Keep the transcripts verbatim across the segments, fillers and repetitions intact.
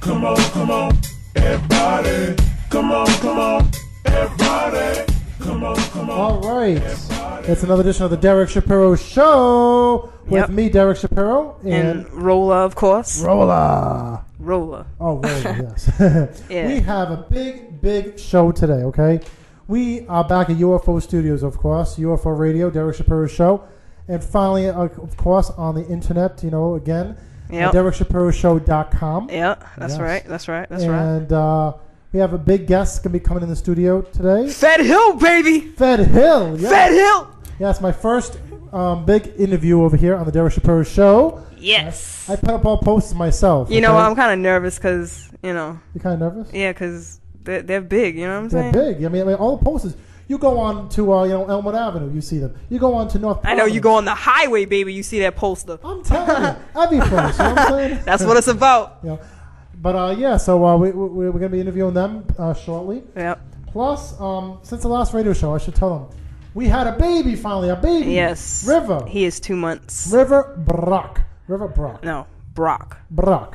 Come on, come on, everybody. Come on, come on, everybody. Come on, come on. All right. Everybody. It's another edition of the Derek Shapiro Show with yep. me, Derek Shapiro. And, and Rolla, of course. Rolla. Rolla. Oh, Rolla, yes. Yeah. We have a big, big show today, okay? We are back at U F O Studios, of course. U F O Radio, Derek Shapiro Show. And finally, uh, of course, on the internet, you know, again, yep. uh, Derek Shapiro Show dot com. Yeah, that's yes. right. That's right. That's and, right. And uh, we have a big guest going to be coming in the studio today. Fed Hill, baby. Fed Hill. Yes. Fed Hill. Yes, my first um, big interview over here on the Derek Shapiro Show. Yes. I, I put up all posts myself. You okay? know, I'm kind of nervous because, you know. You're kind of nervous? Yeah, because they're, they're big, you know what I'm they're saying? They're big. I mean, I mean, all the posters. You go on to, uh, you know, Elmwood Avenue, you see them. You go on to North Providence. I know, you go on the highway, baby, you see that poster. I'm telling you. Every place, you know what I'm saying? That's what it's about. You know, but, uh, yeah, so uh, we, we, we're going to be interviewing them uh, shortly. Yep. Plus, um, since the last radio show, I should tell them, we had a baby finally, a baby. Yes. River. He is two months. River Brock. River Brock. No, Brock. Brock.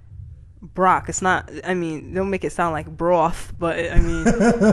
Brock. It's not, I mean, don't make it sound like broth, but I mean.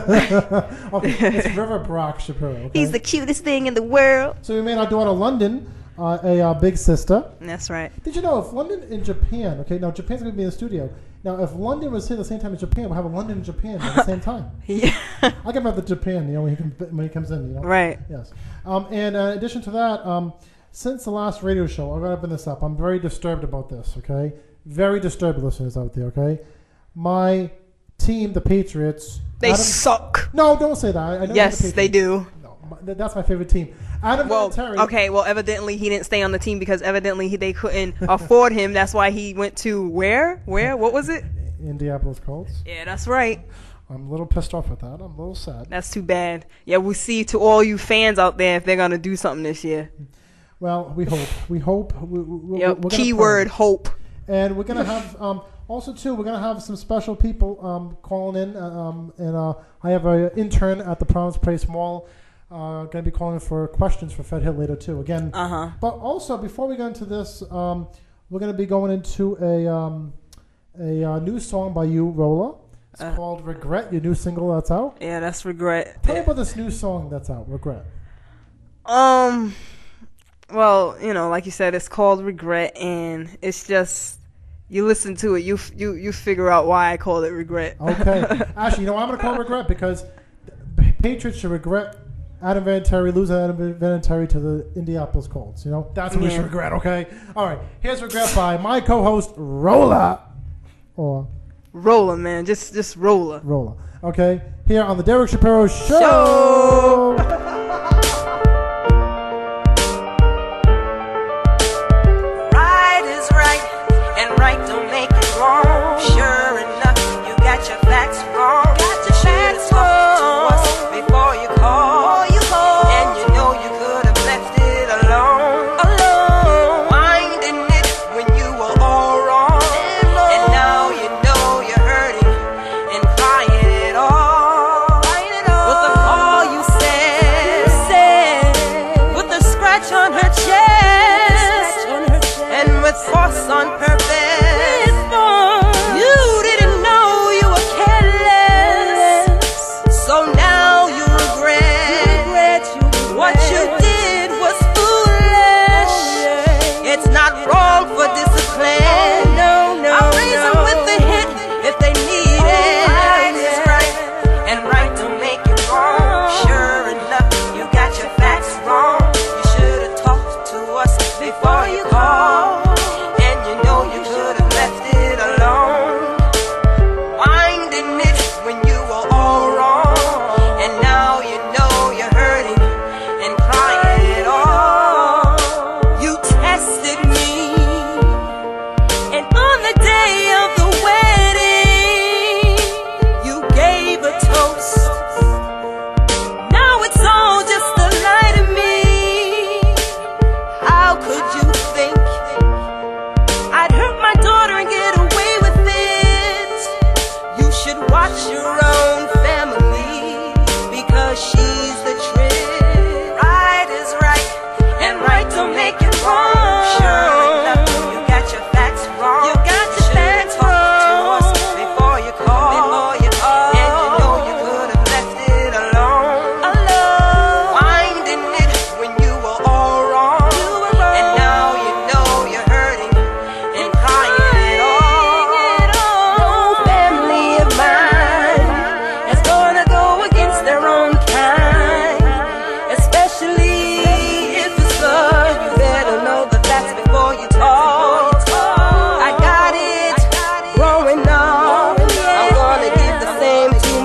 Okay, it's River Brock Shapiro. Okay? He's the cutest thing in the world. So we made our daughter London uh, a uh, big sister. That's right. Did you know if London in Japan, okay, now Japan's going to be in the studio. Now, if London was here at the same time as Japan, we'll have a London in Japan at the same time. Yeah. I'll give him the Japan, you know, when he, can, when he comes in, you know. Right. Yes. Um, and uh, in addition to that, um, since the last radio show, I'm going to open this up. I'm very disturbed about this, okay? Very disturbed, listeners out there, okay? My team, the Patriots. They Adam, suck. No, don't say that. I, I know yes, the they do. No, that's my favorite team. Adam well, Vinatieri. okay, well, evidently he didn't stay on the team because evidently he, they couldn't afford him. That's why he went to where? Where? What was it? Indianapolis Colts. Yeah, that's right. I'm a little pissed off with that. I'm a little sad. That's too bad. Yeah, we'll see to all you fans out there if they're going to do something this year. Well, we hope. We hope. We, we, yep, we're keyword hope. And we're going to have, um, also, too, we're going to have some special people um, calling in. Um, and uh, I have an intern at the Providence Place Mall uh, going to be calling for questions for Fed Hill later, too. Again. Uh-huh. But also, before we go into this, um, we're going to be going into a, um, a uh, new song by you, Rolla. It's uh, called Regret, your new single that's out. Yeah, that's Regret. Tell me about this new song that's out, Regret. Um... Well, you know, like you said, it's called Regret, and it's just, you listen to it, you you you figure out why I called it Regret. Okay. Actually, you know, I'm going to call it Regret because Patriots should regret Adam Vinatieri, losing Adam Vinatieri to the Indianapolis Colts. You know, that's what yeah. we should regret, okay? All right. Here's Regret by my co-host, Rolla. Or Rolla, man. Just, just Rolla. Rolla. Okay. Here on the Derek Shapiro Show. Show. Right don't make it wrong. Sure enough, you got your facts wrong. Got your facts wrong. To us before you call. You call. And you know you could have left it alone. Alone. Winding it when you were all wrong. And now you know you're hurting and crying it all. Crying it all. But the all you said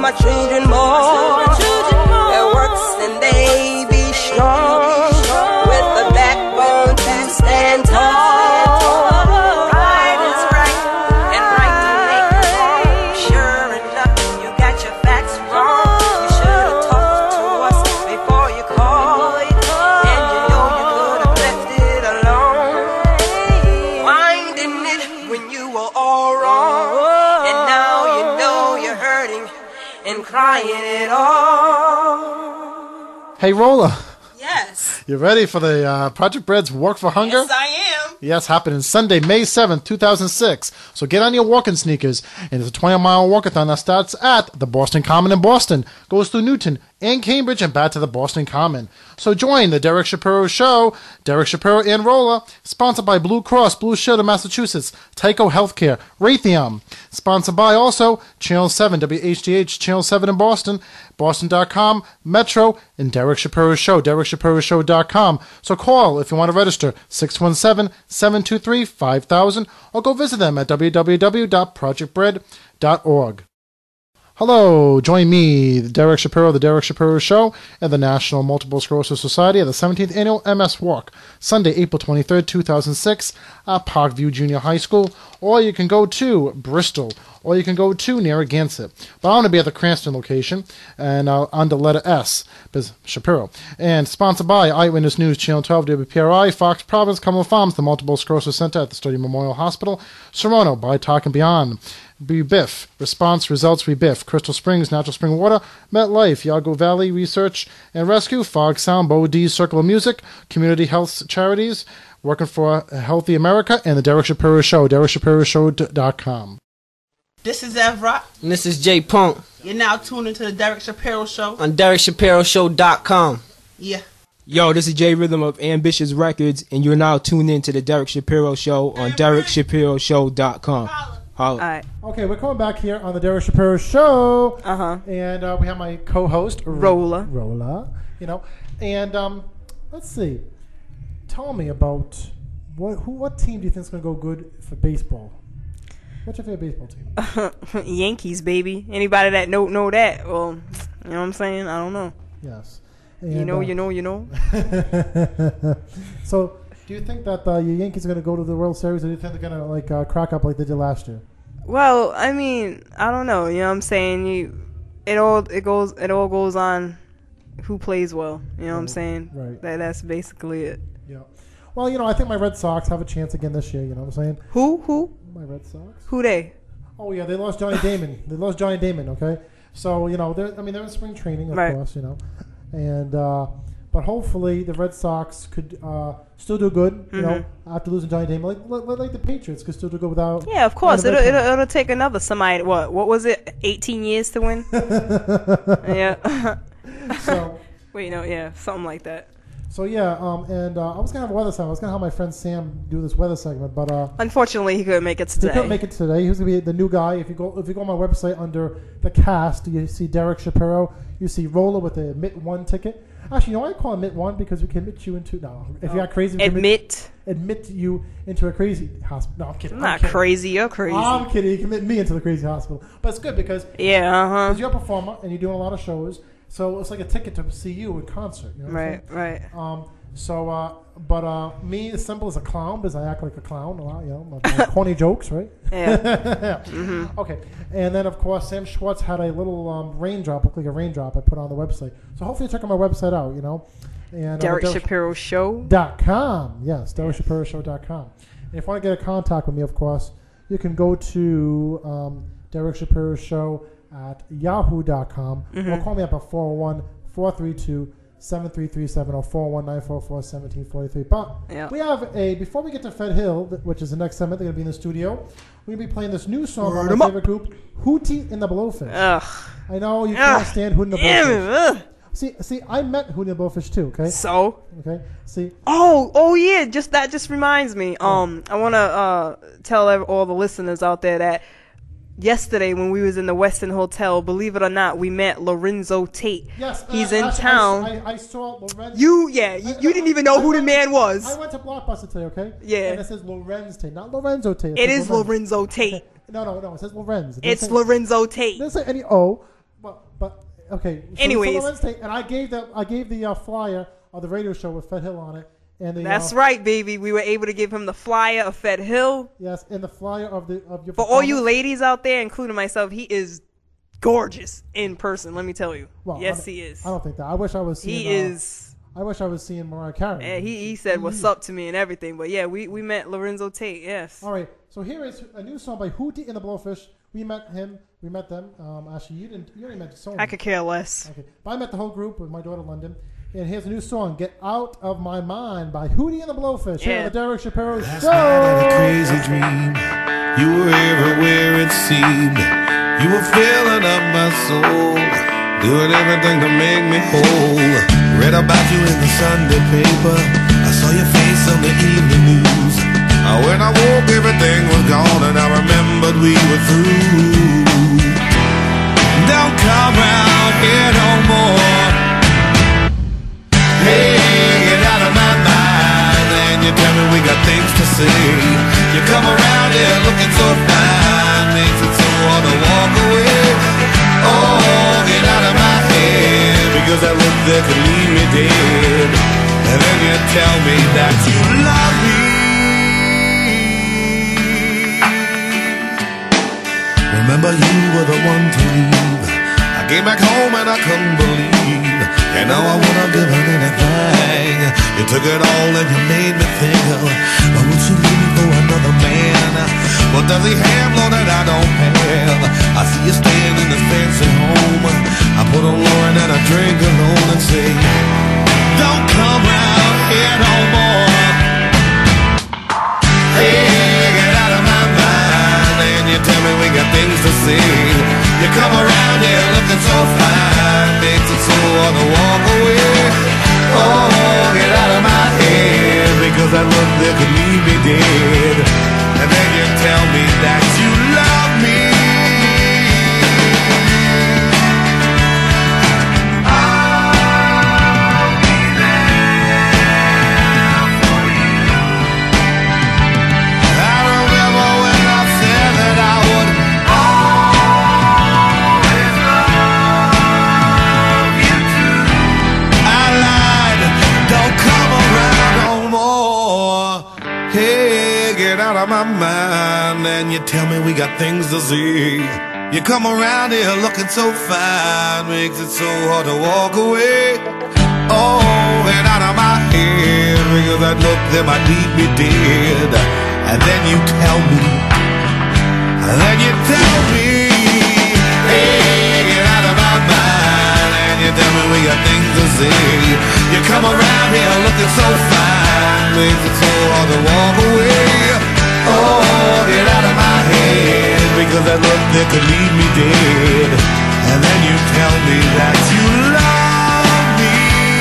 my children more. It works and they be strong, with a backbone to stand tall. Right is right, and right to make it wrong. Sure enough, you got your facts wrong. You should have talked to us before you called, and you know you could have left it alone. Winding it when you were all wrong, and now you know you're hurting and crying it all. Hey, Rolla, Yes. you ready for the uh, Project Bread's Walk for Hunger? Yes, I am. Yes, happening Sunday, May seventh, two thousand six. So get on your walking sneakers. And it's a twenty-mile walkathon that starts at the Boston Common in Boston, goes through Newton and Cambridge and back to the Boston Common. So join the Derek Shapiro Show, Derek Shapiro and Rolla, sponsored by Blue Cross Blue Shield of Massachusetts, Tyco Healthcare, Raytheon, sponsored by also Channel seven, W H D H, Channel seven in Boston, Boston dot com, Metro, and Derek Shapiro Show, Derek Shapiro Show dot com. So call if you want to register, six one seven, seven two three, five thousand, or go visit them at w w w dot project bread dot org. Hello, join me, Derek Shapiro, the Derek Shapiro Show, and the National Multiple Sclerosis Society at the seventeenth Annual M S Walk, Sunday, April twenty-third, two thousand six, at Parkview Junior High School, or you can go to Bristol, or you can go to Narragansett. But I'm going to be at the Cranston location, and uh, on the letter S, because Shapiro. And sponsored by Eyewitness News, Channel twelve, W P R I, Fox Province, Cumberland Farms, the Multiple Sclerosis Center at the Sturdy Memorial Hospital, Serrano, by Talk and Beyond, Rebiff, Response Results Rebiff, Crystal Springs, Natural Spring Water, MetLife, Yago Valley Research and Rescue, Fog Sound, Bo D's Circle of Music, Community Health Charities, Working for a Healthy America, and the Derek Shapiro Show, Derek Shapiro Show dot com. This is Ev Rock. And this is Jay Punk You're now tuned into the Derek Shapiro Show. on Derek Shapiro Show dot com. Yeah. Yo, this is Jay Rhythm of Ambitious Records, and you're now tuned in to the Derek Shapiro Show on Derek Shapiro Show dot com. Holla. All right. Okay, we're coming back here on the Derek Shapiro Show. Uh-huh. And uh, we have my co-host, R- Rolla. Rolla, you know. And um, let's see. Tell me about what who what team do you think is going to go good for baseball? What's your favorite baseball team? Yankees, baby. Anybody that know know that, well, you know what I'm saying? I don't know. Yes. You And, know, uh, you know, you know. So, do you think that uh, your Yankees are going to go to the World Series, or do you think they're going to like uh, crack up like they did last year? Well, I mean, I don't know. You know what I'm saying? You, it all it goes it all goes on who plays well. You know what I'm saying? Right. That that's basically it. Yeah. Well, you know, I think my Red Sox have a chance again this year. You know what I'm saying? Who who My Red Sox. who they? Oh yeah, they lost Johnny Damon. They lost Johnny Damon. Okay, so you know, they're I mean they're in spring training, of Right. course, you know, and uh, but hopefully the Red Sox could uh, still do good. You know, after losing Johnny Damon, like like, like the Patriots could still do good without. Yeah, of course. Adam It'll, Vinatieri. it'll it'll take another somebody. What what was it? eighteen years to win? Yeah. So Wait, no, yeah, something like that. so yeah, um, and uh, I was gonna have a weather segment. I was gonna have my friend Sam do this weather segment, but uh, Unfortunately, he couldn't make it he today. couldn't make it today. He was gonna be the new guy. If you go if you go on my website under the cast, you see Derek Shapiro. You see Rolla with the Admit One ticket. Actually, you know why I call Admit One? Because we can admit you into no. If you're not crazy, we can Admit. admit you into a crazy hospital. No, I'm kidding. I'm I'm not kidding. crazy. You're crazy. I'm kidding. You can admit me into the crazy hospital. But it's good because yeah, uh huh. you're a performer and you're doing a lot of shows. So it's like a ticket to see you in concert. You know what I'm Right, saying? right. Um, so, uh, but uh, me, as simple as a clown, because I act like a clown a lot, you know, my, my corny jokes, right? Yeah. yeah. Okay. And then, of course, Sam Schwartz had a little um, raindrop, looked like a raindrop I put on the website. So hopefully check out my website out, you know. And, Derek uh, Shapiro Show. Dot com. Yes, Derek Shapiro Show dot com. And if you want to get in contact with me, of course, you can go to um, Derek Shapiro Show at yahoo dot com Mm-hmm. or call me up at four oh one, four three two, seven three three seven or four oh one, nine four four, one seven four three. But Yeah. we have a, before we get to Fed Hill, th- which is the next segment, they're going to be in the studio, we're going to be playing this new song by Word my 'em up. favorite group, Hootie and the Blowfish. Ugh. I know you Ugh. can't stand Hootie and the Damn it. Blowfish. Ugh. See, see, I met Hootie and the Blowfish too, okay? So. Okay, see, Oh, oh yeah. Just that just reminds me. Um, I want to uh tell ev- all the listeners out there that yesterday when we was in the Westin Hotel, believe it or not, we met Lorenzo Tate. yes. uh, He's in actually, town. I, I, I saw Lorenz. You, yeah, you, you didn't even know I who the went- man was. I went to Blockbuster today, okay? Yeah. And it says Lorenz Tate, not Lorenzo Tate. It says is Lorenzo Tate. No, no, no. It says Lorenz. It It's doesn't say- Lorenzo It Tate. doesn't say any O. Well, But okay. So Anyways. it's on Wednesday, and I gave the I gave the uh, flyer of the radio show with Fed Hill on it, and the, That's uh, right, baby. We were able to give him the flyer of Fed Hill. Yes, and the flyer of the of your. For all you performance. ladies out there, including myself, he is gorgeous in person. Let me tell you. Well, I yes, don't- he is. I don't think that. I wish I was. Seeing, He uh, is. I wish I was seeing Mariah Carey. And he, he said what's up to me and everything. But yeah, we, we met Lorenzo Tate. Yes. All right, so here is a new song by Hootie and the Blowfish. We met him. We met them. Um, actually, you didn't. You already met the song. I could care less. Okay, but I met the whole group with my daughter London. And here's a new song, "Get Out of My Mind" by Hootie and the Blowfish. Here Yeah. on the Derek Shapiro Last Show. night I had a crazy dream. You were everywhere it seemed. You were filling up my soul, doing everything to make me whole. Read about you in the Sunday paper. I saw your face on the evening news. Uh, When I woke, everything was gone, and I remembered we were through. Don't come round here no more. Hey, get out of my mind, and you tell me we got things to say. You come around here looking so fine, makes it so hard to walk away. Oh, get out of my head, because that look there could leave me dead. And then you tell me that you love me. Remember, you were the one to leave. I came back home and I couldn't believe. And now I wanna give her anything. You took it all and you made me think, why would you leave me for another man? What does he have, Lord, that I don't have? I see you staying in this fancy home. I put on Lauren and I drink alone and say, don't come round here no more. Hey, get out of my mind, and you tell me we got things to say. You come around here looking so fine, makes it so hard to walk away. Oh, get out of my head, because that look there could leave me dead. And then you tell me that you love me. I'll be there for you. I remember when I said that I would always love you too. I lied, don't come around no more. Hey, get out of my mind, and you tell me we got things to see. You come around here looking so fine, makes it so hard to walk away. Oh, get out of my head, because that look there might leave me dead. And then you tell me, and then you tell me, hey, get out of my mind, and you tell me we got things to say. You come around here looking so fine, makes it so hard to walk away. Oh, get out of my head, because that look there could leave me dead. And then you tell me that you love me.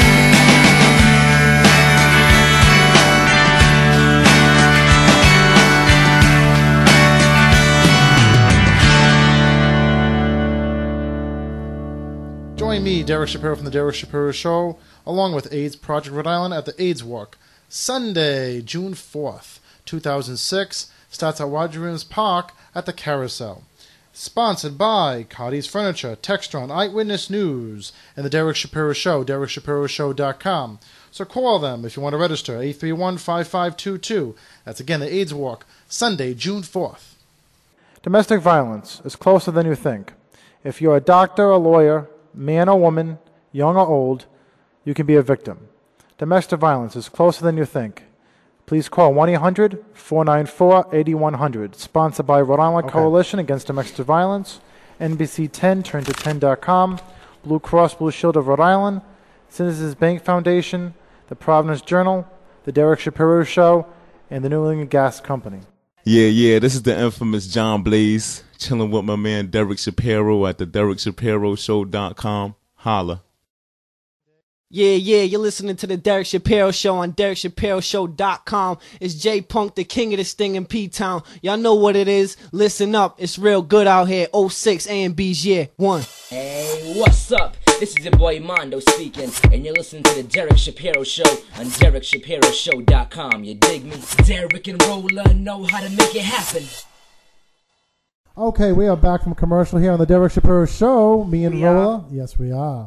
Join me, Derek Shapiro from the Derek Shapiro Show, along with AIDS Project Rhode Island at the AIDS Walk, Sunday, June fourth, two thousand six. Starts at Wadrum's Park at the Carousel. Sponsored by Cardi's Furniture, Textron, Eyewitness News, and the Derek Shapiro Show, derek shapiro show dot com. So call them if you want to register, eight three one, five five two two. That's again the AIDS Walk, Sunday, June fourth. Domestic violence is closer than you think. If you're a doctor or lawyer, man or woman, young or old, you can be a victim. Domestic violence is closer than you think. Please call one eight hundred, four nine four, eight one zero zero. Sponsored by Rhode Island Okay. Coalition Against Domestic Violence, N B C ten, turn to ten dot com, Blue Cross Blue Shield of Rhode Island, Citizens Bank Foundation, the Providence Journal, the Derek Shapiro Show, and the New England Gas Company. Yeah, yeah, this is the infamous John Blaze, chilling with my man Derek Shapiro at the derek shapiro show dot com. Holla. Yeah, yeah, you're listening to the Derek Shapiro Show on derek shapiro show dot com. It's J Punk, the king of this thing in P-Town. Y'all know what it is. Listen up, it's real good out here. oh six A and B's, yeah, one. Hey, what's up? This is your boy Mondo speaking, and you're listening to the Derek Shapiro Show on derek shapiro show dot com. You dig me? Derek and Roller know how to make it happen. Okay, we are back from commercial here on the Derek Shapiro Show. Me and We Rolla. Yes, we are.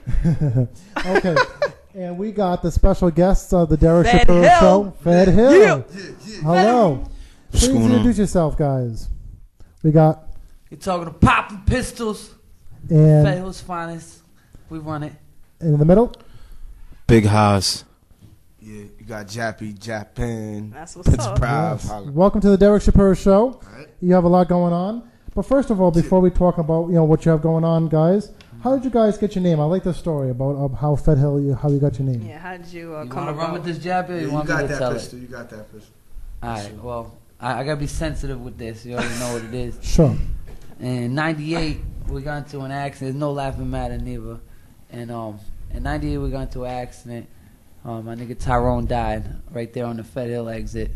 Okay. And we got the special guests of the Derek Fed Shapiro Hill. Show. Fed Hill. Yeah. Hello. Please going on? introduce yourself, guys. We got You're talking to Poppin' Pistols, Fed and Hill's finest. We run it. in the middle. Big Haas. Yeah, you got Jappy, Japan, That's what's Prince up. Prive. Yes. Welcome to the Derek Shapiro Show. You have a lot going on. But first of all, before we talk about you know what you have going on, guys, how did you guys get your name? I like the story about uh, how Fed Hill, you, how you got your name. Yeah, how did you uh, You come want to run about? with this jab, or you, You want me got to that tell pistol. it? You got that pistol. All right. Well, I, I gotta be sensitive with this. You already know what it is. Sure. In ninety-eight, we got into an accident. There's no laughing matter neither. And um, in ninety-eight, we got into an accident. Um, my nigga Tyrone died right there on the Fed Hill exit.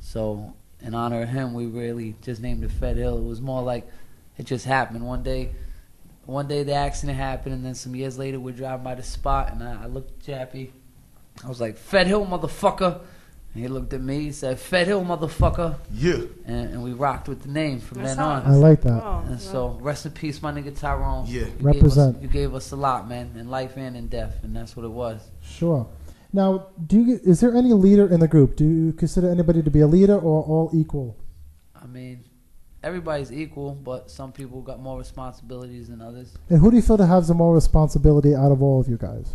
So in honor of him, we really just named it Fed Hill. It was more like it just happened one day. One day the accident happened, and then some years later we're driving by the spot, and I, I looked at Jappy. I was like, Fed Hill, motherfucker. And he looked at me, he said, Fed Hill, motherfucker. Yeah. And, and we rocked with the name from That's then on. I like that. Oh, And so, rest in peace, my nigga Tyrone. Yeah. You Represent. Gave us, you gave us a lot, man, in life and in death, and that's what it was. Sure. Now, do you is there any leader in the group? Do you consider anybody to be a leader or all equal? I mean, everybody's equal, but some people got more responsibilities than others. And who do you feel that has the more responsibility out of all of you guys?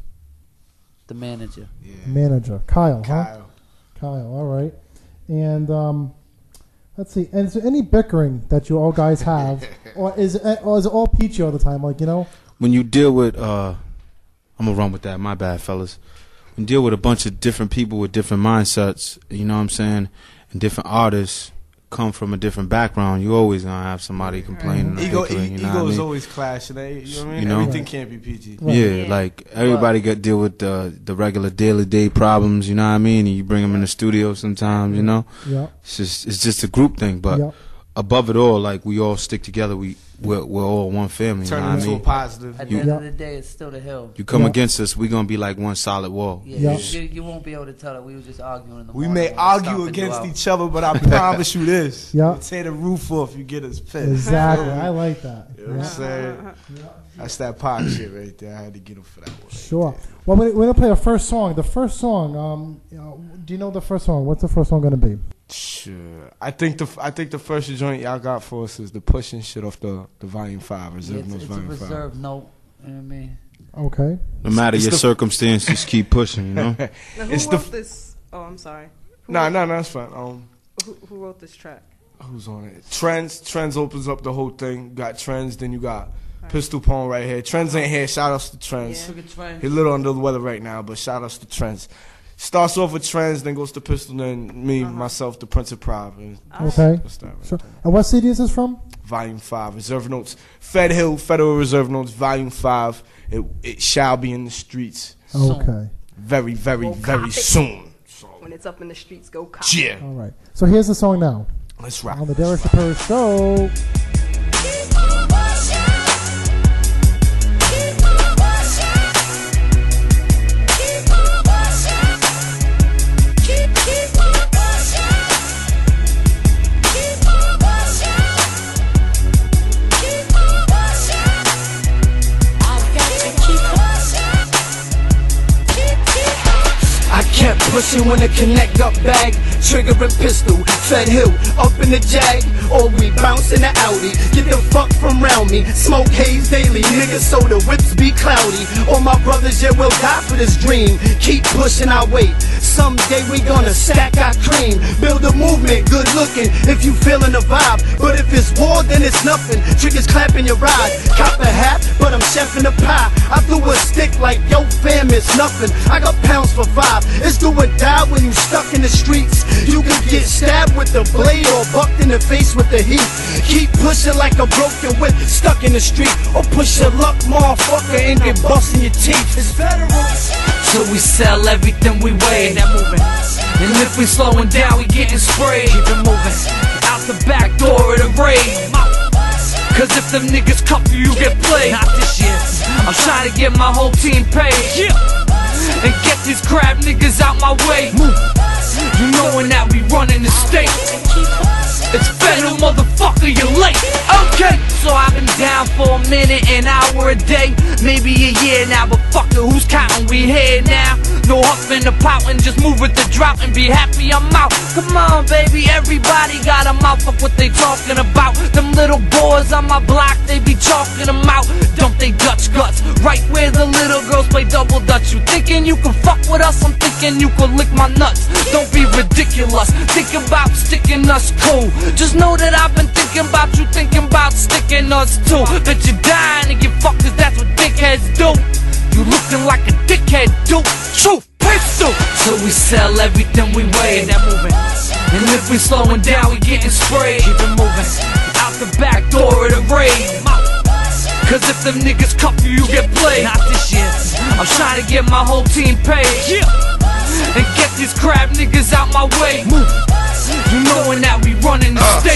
The manager. Yeah. Manager. Kyle, huh? Kyle. Kyle, all right. And um, let's see. And is there any bickering that you all guys have? or is it, or is it all peachy all the time? Like, you know? When you deal with, uh, I'm gonna run with that. My bad, fellas. When you deal with a bunch of different people with different mindsets, you know what I'm saying, and different artists come from a different background, you always gonna have somebody complaining. or Ego, bickering, e- you know what I egos mean? always clashing. They, you know what I mean? You know? Everything can't be P G. Right. Yeah, Yeah. like everybody got to deal with the the regular daily day problems. You know what I mean? And you bring them in the studio sometimes. You know, Yeah. it's just it's just a group thing. But Yeah. above it all, like we all stick together. We we're, we're all one family. Turn you it know what I into a mean? positive. At You- the end Yeah. of the day, it's still the hill. You come Yeah. against us, we gonna be like one solid wall. Yeah, Yeah. You, you won't be able to tell that we were just arguing in the We morning may when we're argue stomping you against out. each other, but I promise you this. Yeah. We'll tear the roof off, you get us pissed. Exactly. I like that. You know what I'm saying? That's that pop shit right there. I had to get him for that one. Sure. Well, we're going to play a first song. The first song, um, you know, do you know the first song? What's the first song going to be? Sure. I think the I think the first joint y'all got for us is the pushing shit off the, the volume five, Yeah, reserve it's, notes it's a volume five. reserve note. You know what I mean? Okay. No matter It's your the- circumstances, keep pushing. You know. Now, who It's wrote the- this? Oh, I'm sorry. Who Nah, wrote, nah, nah, that's fine. Um, Who, who wrote this track? who's on it? Trends. Trends opens up the whole thing. You got Trends, then you got Pistol Pone right here. Trends ain't here. Shout outs to Trends. Yeah. Look at Trent. He's a little under the weather right now, but shout outs to Trends. Starts off with Trends, then goes to Pistol, then me, Uh-huh. myself, the Prince of Pride. And Okay. that's that right Sure. there. And what C D is this from? Volume five, Reserve Notes. Fed Hill, Federal Reserve Notes, Volume five. It, it shall be in the streets Okay. very, very, Go very cop it. soon. So, When it's up in the streets, go cop. yeah. All right. So here's the song now Let's rock. on the Derek Shapiro Show. I kept pushing when the connect up bag, trigger and pistol, Fed Hill, up in the Jag, or we bounce in the Audi, get the fuck from round me, smoke haze daily, niggas so the whips be cloudy, all my brothers yeah will die for this dream, keep pushing our weight, someday we gonna stack our cream, build a movement, good looking, if you feeling the vibe, but if it's war then it's nothing, triggers clapping your ride, cop a hat, but I'm chefing the pie, I threw a stick like yo fam it's nothing, I got pounds for five, it's do or die when you stuck in the streets. You can get stabbed with the blade or bucked in the face with the heat. Keep pushing like a broken whip stuck in the street. Or push your luck, motherfucker, and get bust in your teeth. It's federal. So we sell everything we weigh. That moving. And if we slowing down, we getting sprayed. Keep it moving. Out the back door of the raid. Cause if them niggas cuff you, you get played. Not this year. I'm trying to get my whole team paid. Yeah. And get these crab niggas out my way. Move. You knowin' that we running the state. It's federal, motherfucker, you're late. Oh. so I've been down for a minute, an hour a day, maybe a year now. But fuck it, who's counting? We here now. No huffing the pouting, just move with the drought and be happy I'm out. Come on, baby, everybody got a mouth of what they talking about. Them little boys on my block, they be chalking them out. Don't they Dutch guts, right where the little girls play double dutch. You thinking you can fuck with us? I'm thinking you can lick my nuts. Don't be ridiculous, think about sticking us cool. Just know that I've been thinking about you, thinking about sticking us too. That you're dying to get fucked, cause that's what dickheads do. You looking like a dickhead, dude. Truth, pistol. So we sell everything we weigh. That moving. And if we slowing down, we getting sprayed. Keep it moving. Out the back door of the raid. Cause if them niggas cuff you, you get played. Not this year. I'm trying to get my whole team paid. Yeah. And get these crab niggas out my way. Move. You knowin' that we running the uh, state.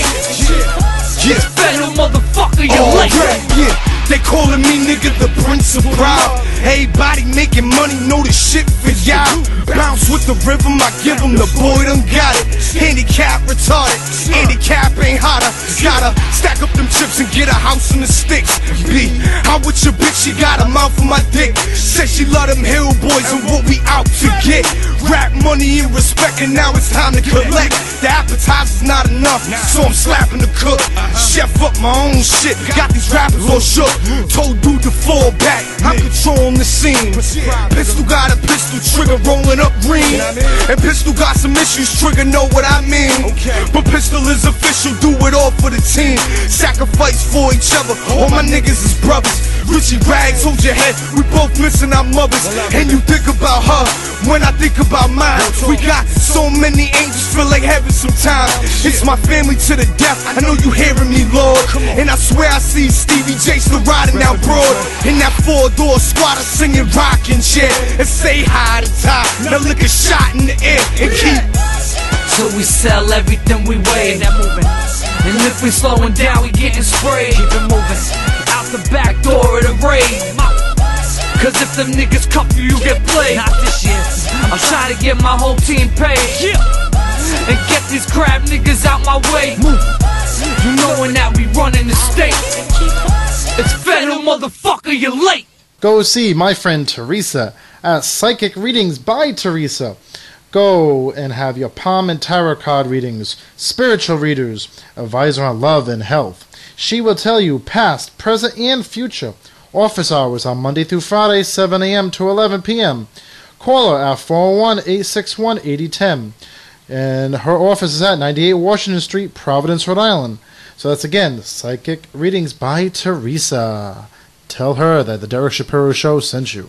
Yeah. Yeah. Federal motherfucker, you late. Yeah. They calling me nigga the Prince of Proud. Everybody making money, know the shit for y'all. Bounce with the rhythm, I give them the boy done got it. Handicap retarded, handicap ain't hotter. Gotta stack up them chips and get a house in the sticks. B, how with your bitch, she got a mouth for my dick. Say she love them hill boys and what we out to get. Rap money and respect and now it's time to collect. The appetizer's not enough, so I'm slapping the cook. Chef up my own shit, got these rappers all shook. Told dude to fall back, I'm controlling the scene. Pistol got a pistol trigger rolling up green. And Pistol got some issues, trigger know what I mean. But Pistol is official, do it all for the team. Sacrifice for each other, all my niggas is brothers. Richie Rags, hold your head, we both missing our mothers. And you think about her, when I think about mine. We got so many angels, feel like heaven sometimes. It's my family to the death, I know you hearing me, Lord. And I swear I see Stevie J still riding out broad. In that four-door squatter singing rockin' shit. And say hi to Ty, now lick a shot in the air and keep. So we sell everything we weigh. That moving. And if we slowing down, we getting sprayed. Keep it moving. Out the back door of the raid. Cause if them niggas cuff you, you get played. Not this year. I'm trying to get my whole team paid. Yeah. And get these crab niggas out my way. Move. You knowin' that we running the state. It's federal, motherfucker, you're late. Go see my friend Teresa at Psychic Readings by Teresa. Go and have your palm and tarot card readings, spiritual readers, advisor on love and health. She will tell you past, present, and future. Office hours on Monday through Friday, seven a m to eleven p m Call her at four oh one, eight six one, eight oh one oh. And her office is at ninety-eight Washington Street, Providence, Rhode Island. So that's again, Psychic Readings by Teresa. Tell her that the Derek Shapiro Show sent you.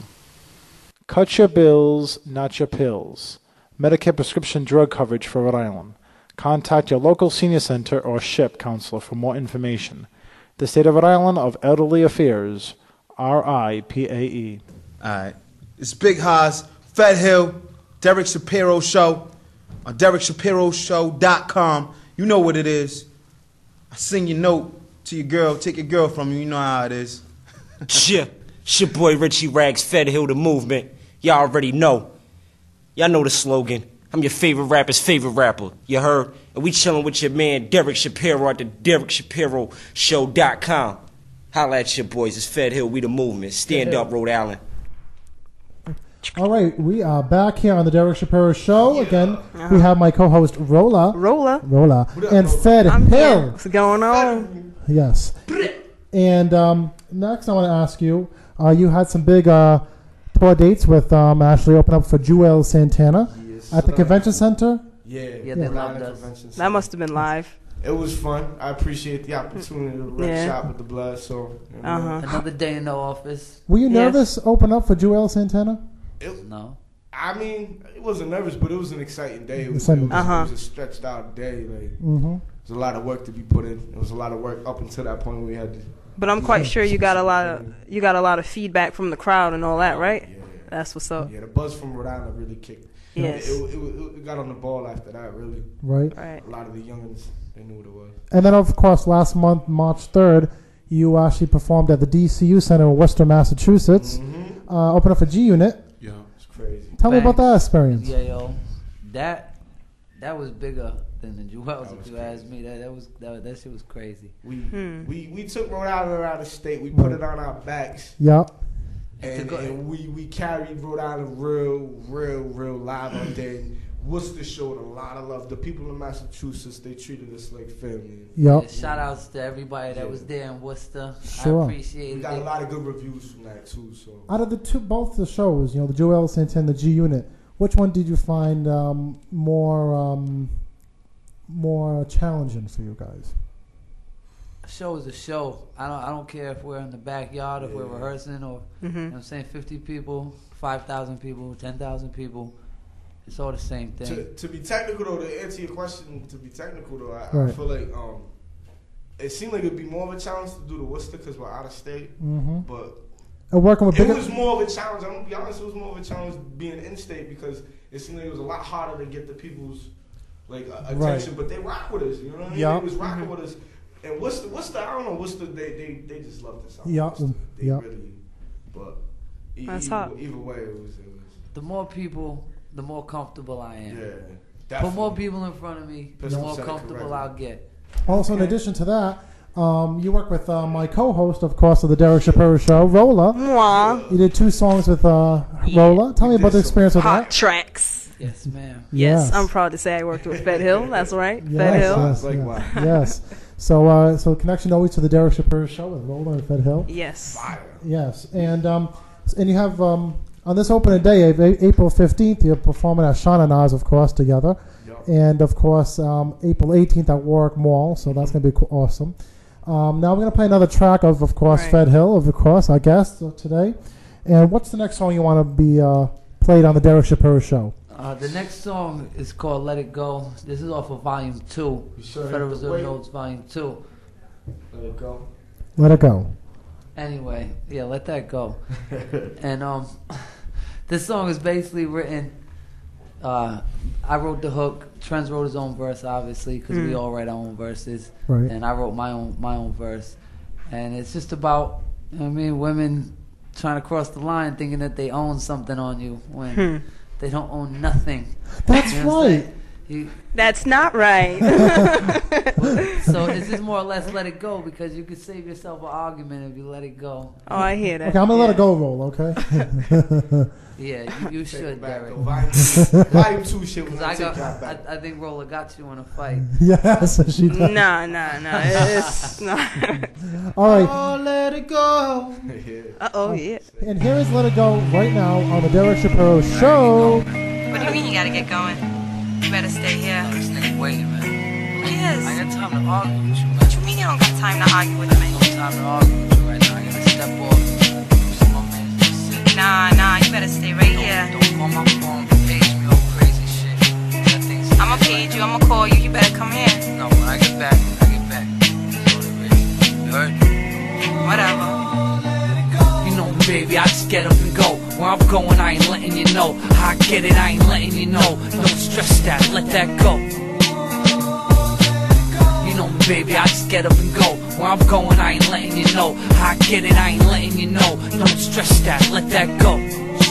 Cut your bills, not your pills. Medicare prescription drug coverage for Rhode Island. Contact your local senior center or S H I P counselor for more information. The State of Rhode Island of Elderly Affairs, R I P A E. Alright. It's Big Haas, Fed Hill, Derek Shapiro Show on Derek Shapiro Show dot com. You know what it is. I sing your note to your girl, take your girl from you, you know how it is. Yeah, it's your boy Richie Rags, Fed Hill, the movement. Y'all already know. Y'all know the slogan. I'm your favorite rapper's favorite rapper. You heard? And we chilling with your man Derek Shapiro at the Derek Shapiro Show dot com. Holla at your boys. It's Fed Hill. We the movement. Stand up, Rhode Island. All right, we are back here on the Derek Shapiro Show. Again, uh-huh. we have my co-host Rolla. Rolla. Rolla. And Fed I'm Hill. Here. What's going on? Yes. And um, next I want to ask you, uh, you had some big uh, tour dates with um, Ashley open up for Jewel Santana yes, at the convention center. Yeah, yeah, they loved us. That must have been live. It was fun. I appreciate the opportunity to run yeah. shop with the blood. So you know. uh-huh. Another day in the office. Were you yes. nervous open up for Jewel Santana? It, no. I mean, it wasn't nervous, but it was an exciting day. It was, it was, uh-huh. it was a stretched out day. Like mm-hmm. there was a lot of work to be put in. It was a lot of work up until that point we had to. But I'm quite sure you got a lot of you got a lot of feedback from the crowd and all that, right? Yeah. That's what's up. Yeah, the buzz from Rhode Island really kicked. Yes. It, it, it, it got on the ball after that, really. Right. Right. A lot of the youngins, they knew what it was. And then, of course, last month, March third, you actually performed at the D C U Center in Worcester, Massachusetts. Mm-hmm. Uh, open up for G Unit. Yeah, it's crazy. Tell Thanks. me about that experience. Yeah, yo, that that was bigger than the Jewels. If you ask me, that that was that, that shit was crazy. We Hmm. we we took Rhode Island out of state. We put it on our backs. Yep. And, and we, we carried Rhode Island real, real, real live on there. And Worcester showed a lot of love. The people in Massachusetts, they treated us like family. Yep. Yeah, shout outs to everybody that was there in Worcester. Sure. I appreciate it. We got a lot of good reviews from that too. So Out of the two, both the shows, you know, the Joel Santana, the G Unit, which one did you find um, more um, more challenging for you guys? A show is a show. I don't I don't care if we're in the backyard, if Yeah. we're rehearsing, or Mhm. you know what I'm saying, fifty people, five thousand people, ten thousand people. It's all the same thing. to, to be technical though, to answer your question, to be technical though, I, I Right. feel like um, it seemed like it'd be more of a challenge to do the Worcester because we're out of state. Mhm. But And working with it bigger, was more of a challenge. I'm gonna be honest, it was more of a challenge being in state because it seemed like it was a lot harder to get the people's like uh, attention. Right. But they rock with us, you know what I mean? Yeah. They was rocking Mm-hmm. with us. And Worcester, Worcester, I don't know, Worcester, they they, they just love this song. Yeah, Worcester. They yeah. really, but e- That's either, hot. either way, it was. It was The more people, the more comfortable I am. yeah, Put definitely. more people in front of me, the Pistol more said it comfortable correctly. I'll get. also in addition to that, um, you work with uh, my co-host, of course, of the Derek Shapiro Show, Rolla. Mwah. You did two songs with uh, Rolla. Tell me about the experience with Hot that. tracks. Yes, ma'am. Yes, I'm proud to say I worked with Fed Hill. That's right, Yes, Fed Hill. yes, Like yes, what? yes. So, uh, so connection always to the Derek Shapiro Show with Rolla and Fed Hill. Yes. Yes, and um, and you have um, on this opening day, of A- April fifteenth, you're performing at Shauna Nas, of course, together, Yep. and of course, um, April eighteenth at Warwick Mall. So that's going to be co- awesome. Um, now we're going to play another track of, of course, Right. Fed Hill, of course, our guest uh, today. And what's the next song you want to be uh, played on the Derek Shapiro Show? Uh, the next song is called Let It Go. This is off of Volume two. You sure Federal have to Reserve wait? Notes Volume two. Let it go. Let it go. Anyway, yeah, let that go. And um, this song is basically written. Uh, I wrote the hook. Trends wrote his own verse, obviously, because we Mm. all write our own verses. Right. And I wrote my own my own verse. And it's just about, you know what I mean, women trying to cross the line, thinking that they own something on you when Hmm. they don't own nothing. That's You know what I'm right. saying? You, That's not right. so it's just more or less let it go, because you could save yourself an argument if you let it go. Oh, I hear that. Okay, I'm going to let Yeah. it go roll, okay? Yeah, you, you Take it should, back, Derek. though. Volume two, volume two shit was Because gonna I take got, that back. I, I think Roller got you in a fight. Yes, she does. Nah, nah, nah. It's not. All right. Oh, let it go. Yeah. Uh oh, yeah. And here is Let It Go right now on the Derek Shapiro Show. What do you mean you gotta get going? You better stay here. This nigga waiting, man. Who cares? I got time to argue with you, man. What you mean you don't got time to argue with me? No time to argue with you right now. I gotta step off. See my man just sit. Nah, nah, you better stay right here. Don't call my phone, page me all crazy shit. That thing's I'ma page you, I'ma call you, you better come here. No, when I get back, I get back. That's all it is. You heard? Whatever. You know me, baby, I just get up and go. Where I'm going, I ain't letting you know. How I get it, I ain't letting you know. Don't stress that, let that go. You know me, baby, I just get up and go. Where I'm going, I ain't letting you know. How I get it, I ain't letting you know. Don't stress that, let that go.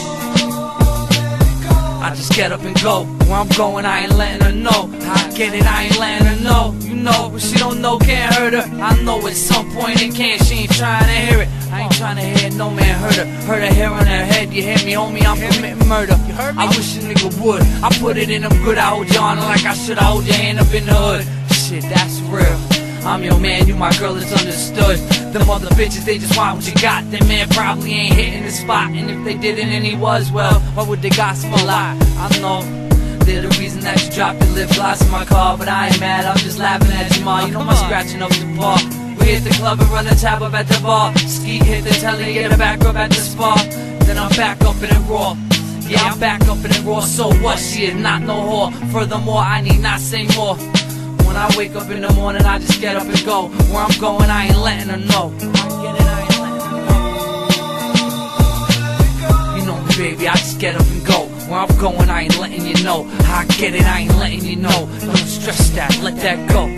I just get up and go. Where I'm going, I ain't letting her know. How I get it, I ain't letting her know. You know, but she don't know, can't hurt her. I know at some point it can, she ain't trying to hear it. I ain't trying to hear no man hurt her. Hurt her hair on her head, you hear me, homie, I'm committing murder. I wish a nigga would. I put it in him good, I hold you on like I should. I hold your hand up in the hood. Shit, that's real. I'm your man, you my girl, it's understood. Them other bitches, they just want what you got. That man probably ain't hitting the spot. And if they didn't and he was, well, why would they gossip a lot? I know they're the reason that you dropped your lip gloss in my car. But I ain't mad, I'm just laughing at you, ma. You know my scratching up the paw. We hit the club and run the tab up at the bar. Ski hit the telly, get a back up at the spa. Then I'm back up in it raw. Yeah, I'm back up in it raw, so what? She is not no whore. Furthermore, I need not say more. When I wake up in the morning, I just get up and go. Where I'm going, I ain't letting her know. You know me, baby, I just get up and go. Where I'm going, I ain't letting you know. How I get it, I ain't letting you know. Don't stress that, let that go.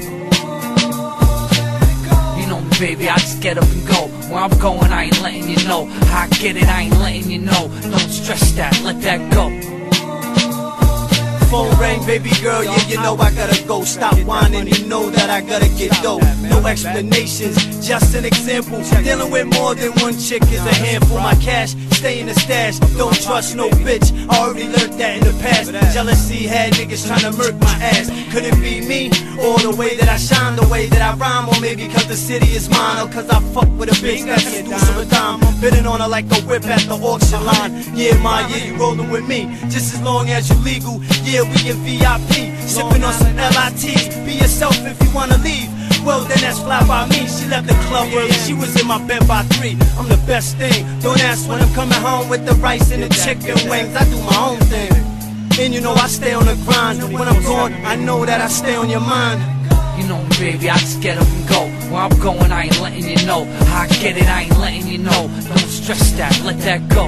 You know me, baby, I just get up and go. Where I'm going, I ain't letting you know. How I get it, I ain't letting you know. Don't stress that, let that go. phone rang, baby girl, yeah, you know I gotta go. Stop whining, you know that I gotta get dope. No explanations, just an example. Dealing with more than one chick is a handful. My cash, stay in the stash, don't trust no bitch. I already learned that in the past. Jealousy had niggas trying to murk my ass. Could it be me, or the way that I shine, the way that I rhyme? Or maybe cause the city is mine, or cause I fuck with a bitch that can do some dime. Bidding on her like a whip at the auction line. Yeah, my, yeah, you rolling with me, just as long as you legal. Yeah, we in V I P, sipping on some L I Ts. Be yourself if you wanna leave. Well, then that's fly by me. She left the club early, she was in my bed by three. I'm the best thing. Don't ask when I'm coming home with the rice and the chicken wings. I do my own thing. And you know I stay on the grind. When I'm gone, I know that I stay on your mind. You know me, baby, I just get up and go. Where I'm going, I ain't letting you know. How I get it, I ain't letting you know. Don't stress that, let that go.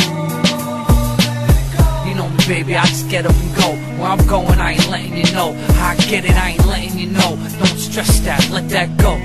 You know me, baby, I just get up and go. Where I'm going, I ain't letting you know. How I get it, I ain't letting you know. Don't stress that, let that go.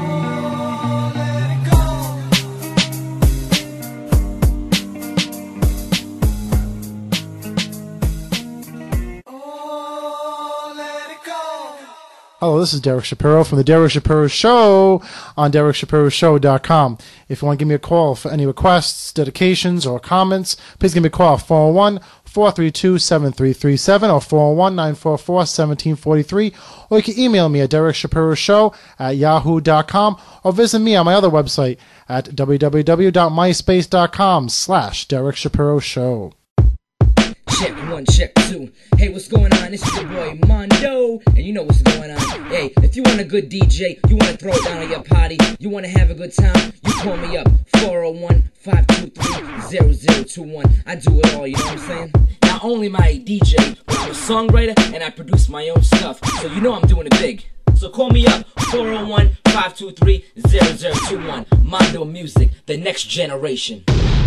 Hello, this is Derek Shapiro from The Derek Shapiro Show on Derek Shapiro Show dot com. If you want to give me a call for any requests, dedications, or comments, please give me a call, four oh one, four three two, seven three three seven or four oh one, nine four four, one seven four three, or you can email me at Derek Shapiro Show at yahoo dot com or visit me on my other website at w w w dot myspace dot com slash Derek Shapiro Show. Check one, check two. Hey, what's going on? This is your boy Mondo, and you know what's going on. Hey, if you want a good D J, you want to throw it down at your party, you want to have a good time, you call me up, four oh one, five two three, zero zero two one. I do it all, you know what I'm saying? Not only am I a D J, but I'm a songwriter, and I produce my own stuff, so you know I'm doing it big. So call me up, four oh one, five two three, zero zero two one. Mondo Music, the next generation.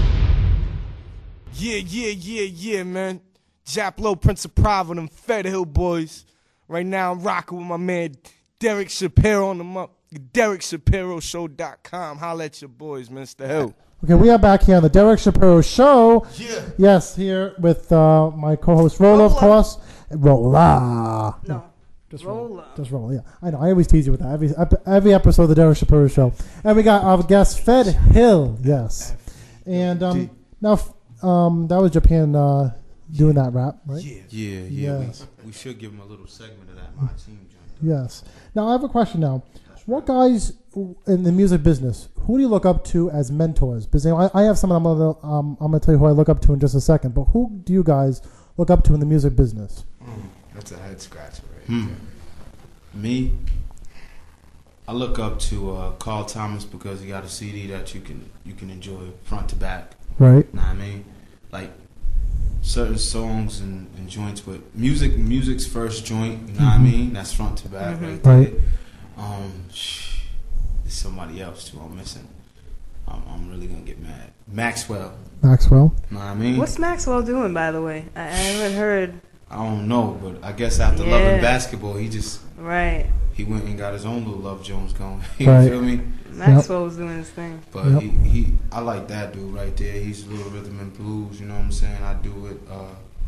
Yeah, yeah, yeah, yeah, man. Japlo, Prince of Prava, them Fed Hill boys. Right now I'm rocking with my man Derek Shapiro on the up. Derek Shapiro Show dot com. Holla at your boys, Mister Hill. Okay, we are back here on the Derek Shapiro Show. Yeah. Yes, here with uh, my co-host Rolla, of course. Rolla. No. Just Rolla. Just Rolla, yeah. I know, I always tease you with that. Every, every episode of the Derek Shapiro Show. And we got our guest, Fed Hill. Yes. And um, now... Um, that was Japan uh, doing that rap, right? Yeah, yeah, yeah. Yes. We, we should give him a little segment of that My Team joint. Yes. Now, I have a question now. What guys in the music business, who do you look up to as mentors? Because I, I have some of them, I'm gonna, um, I'm going to tell you who I look up to in just a second, but who do you guys look up to in the music business? Mm, that's a head scratcher right hmm. there. Me? I look up to uh, Carl Thomas because he got a C D that you can you can enjoy front to back. Right. Know what I mean? Like certain songs and, and joints, but music, music's first joint. You know mm-hmm. what I mean? That's front to back Mm-hmm. right there. Right. Um, shh, there's somebody else too I'm missing. I'm, I'm really gonna get mad. Maxwell. Maxwell. Know what I mean? What's Maxwell doing, by the way? I, I haven't heard. I don't know, but I guess after Yeah. loving basketball, he just Right. he went and got his own little Love Jones going. You Right. feel me? Maxwell yep. was doing his thing. But Yep. he, he, I like that dude right there. He's a little rhythm and blues. You know what I'm saying? I do it. Uh,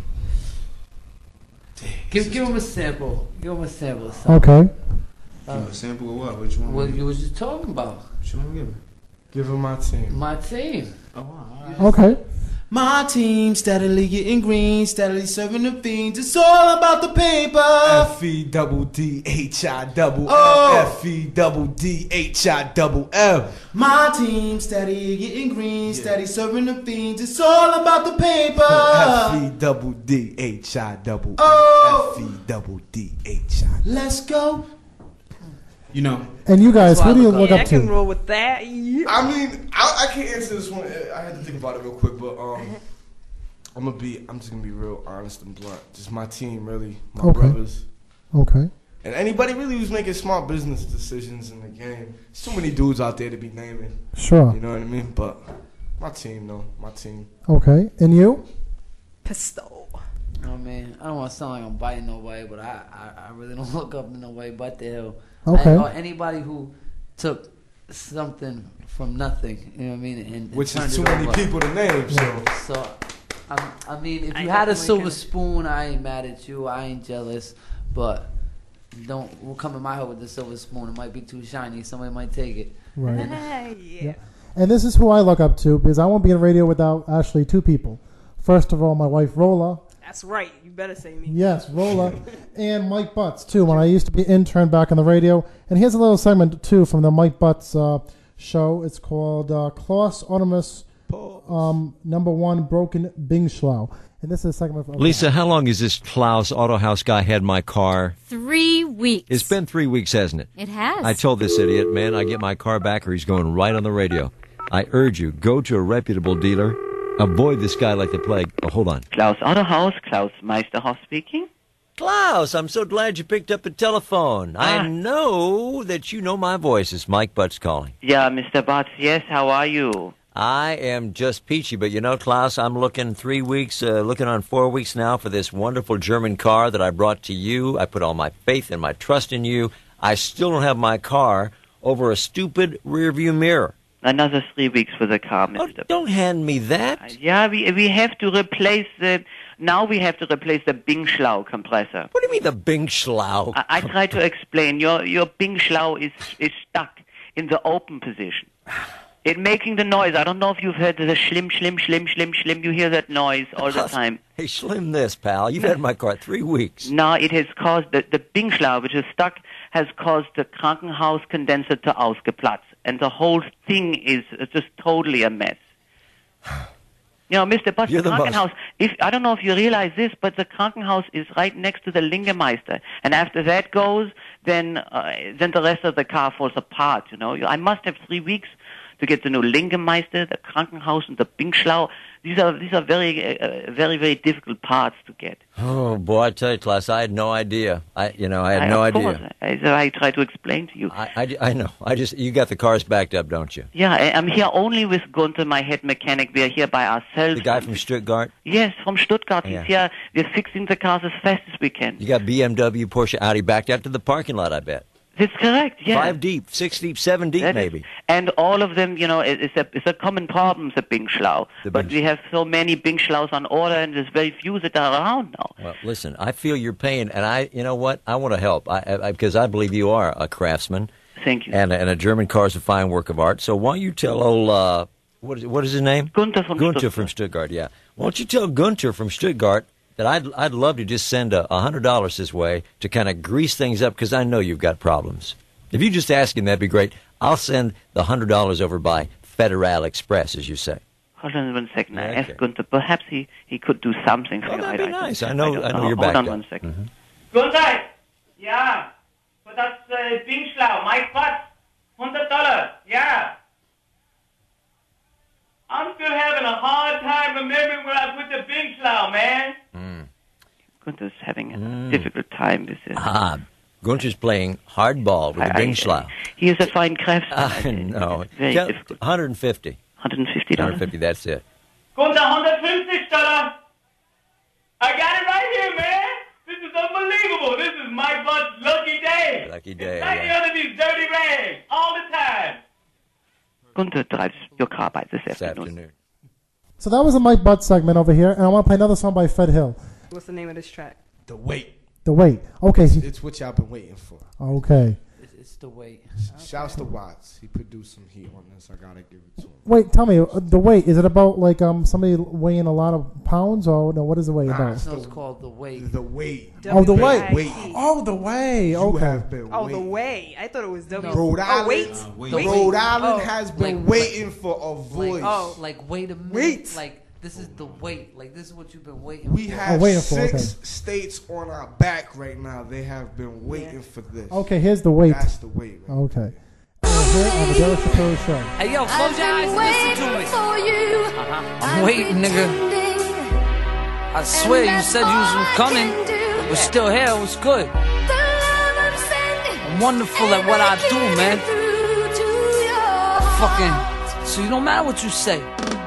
Give give him a sample. Give him a sample. Of something. Okay. Uh, a sample of what? Which one? What you was just talking about? Which one give me? Give him My Team. My Team. Oh, wow. Okay. My team steadily getting green, steadily serving the fiends. It's all about the paper. F E double D H I double Oh. L. F E double D H I double L. My team steady getting green, steady serving the fiends. It's all about the paper. F E double D H I double Oh. L. F E double D H I. Let's go. You know. And you guys, who do you look yeah, up I can to? roll with that. Yeah. I mean, I, I can't answer this one. I had to think about it real quick, but um, I'm gonna be. I'm just gonna be real honest and blunt. Just my team, really, my Okay. brothers, Okay. and anybody really who's making smart business decisions in the game. There's too many dudes out there to be naming. Sure. You know what I mean? But my team, though, my team. Okay. And you? Pistol. Oh man, I don't want to sound like I'm biting nobody, but I, I, I really don't look up to nobody but the Hill. Okay. I, or anybody who took something from nothing, you know what I mean? And, and Which turned is too it many over. people to name. So, So I'm, I mean, if I you had a definitely silver can- spoon, I ain't mad at you. I ain't jealous. But don't we'll come in my house with the silver spoon. It might be too shiny. Somebody might take it. Right. yeah. And this is who I look up to because I won't be in radio without actually two people. First of all, my wife Rolla. That's right. You better say me. Yes, Rolla. And Mike Butts, too, when I used to be intern back on the radio. And here's a little segment, too, from the Mike Butts uh, show. It's called uh, Klaus Onomus um, Number One Broken Bing Schlau. And this is a segment from... Lisa, how long has this Klaus Auto House guy had my car? Three weeks. It's been three weeks, hasn't it? It has. I told this idiot, man, I get my car back or he's going right on the radio. I urge you, go to a reputable dealer. Avoid this guy like the plague. Oh, hold on. Klaus Auto House, Klaus Meisterhoff speaking. Klaus, I'm so glad you picked up the telephone. Ah. I know that you know my voice. It's Mike Butts calling. Yeah, Mister Butts, yes, how are you? I am just peachy, but you know, Klaus, I'm looking three weeks, uh, looking on four weeks now for this wonderful German car that I brought to you. I put all my faith and my trust in you. I still don't have my car over a stupid rearview mirror. Another three weeks for the car, Mister Oh, don't hand me that. Yeah, we we have to replace the... Now we have to replace the Bing Schlau compressor. What do you mean the Bing Schlau? I, I try to explain. Your your Bing Schlau is, is stuck in the open position. It making the noise. I don't know if you've heard the schlim, schlim, schlim, schlim, schlim. You hear that noise all the time. Hey, slim this, pal. You've had my car three weeks. No, it has caused, the, the Bing Schlau, which is stuck, has caused the Krankenhaus condenser to ausgeplatzt. And the whole thing is just totally a mess. You know, Mister Butts, the the Krankenhaus, if, I don't know if you realize this, but the Krankenhaus is right next to the Lingemeister. And after that goes, then uh, then the rest of the car falls apart, you know. I must have three weeks to get the new Lingemeister, the Krankenhaus, and the Bing Schlau. These are these are very uh, very very difficult parts to get. Oh boy, I tell you, Klaus, I had no idea. I, you know, I had I, no of idea. course, I, so I try to explain to you. I, I, I know. I just, you got the cars backed up, don't you? Yeah, I, I'm here only with Gunther, my head mechanic. We are here by ourselves. The guy from Stuttgart. Yes, from Stuttgart. Yeah. He's here. We're fixing the cars as fast as we can. You got B M W, Porsche, Audi backed out to the parking lot, I bet. That's correct, yeah. Five deep, six deep, seven deep, That is- maybe. And all of them, you know, it- it's a, it's a common problem, the Bing Schlau. The But Bing- we have so many Bing Schlaus on order, and there's very few that are around now. Well, listen, I feel your pain, and I, you know what? I want to help I, I, because I believe you are a craftsman. Thank you. And, and a German car is a fine work of art. So why don't you tell old, uh, what is, what is his name? Gunther from Gunther Stuttgart. from Stuttgart, yeah. Why don't you tell Gunther from Stuttgart that I'd, I'd love to just send a one hundred dollars his way to kind of grease things up because I know you've got problems. If you just ask him, that'd be great. I'll send the one hundred dollars over by Federal Express, as you say. Hold on one second. I Okay. asked Gunther. Perhaps he, he could do something for Oh, you. that'd I, be I nice. don't- I know- don't I know you're Hold backed on up. one second. Mhm. Gunther! Ja, für das äh, Bing Schlau, Mike Butts, one hundred dollars, yeah. I'm still having a hard time remembering where I put the Bing Schlau, man. Gunther's having a difficult time with this. Ah, Gunther's playing hardball with the I- Bing I- Schlau. He is a fine craftsman. I know. Very Tell- difficult. one hundred fifty. one hundred fifty dollars. one hundred fifty, that's it. Gunther, one hundred fifty dollars. I got it right here, man. This is unbelievable. This is Mike Butts' lucky day. Lucky day, Right yeah. under these dirty rags all the time. Gunther drives your car by this This afternoon. afternoon. So that was a Mike Butts segment over here, and I want to play another song by Fed Hill. What's the name of this track? The Wait. The Wait. Okay. so- It's what y'all been waiting for. Okay. It's, it's the wait. Shouts to Watts. He produced some heat on this. I gotta give it to him. Wait, tell me, uh, the weight, is it about like um somebody weighing a lot of pounds, or no, what is the weight about? No, it's called the wait. The Wait. Oh, the W weight. I T. Oh, the way. You Okay. have been Oh, the waiting. way. I thought it was W. Rhode oh, Island. wait. Uh, Wait. The Rhode Island Oh. has been Like- waiting for a voice. Oh, like wait a minute. Wait. Like this is the wait. Like this is what you've been waiting We for. have waiting for, six okay. states on our back right now. They have been waiting for this. Okay, here's the weight. That's the wait. Right? Okay. Uh, here on the Derek Shapiro Show. Hey yo, close your eyes and listen to me. Uh-huh. I'm waiting, nigga. I swear you said you was coming, but still here. It was good. I'm wonderful at what I do, man. Fucking. So you don't matter what you say.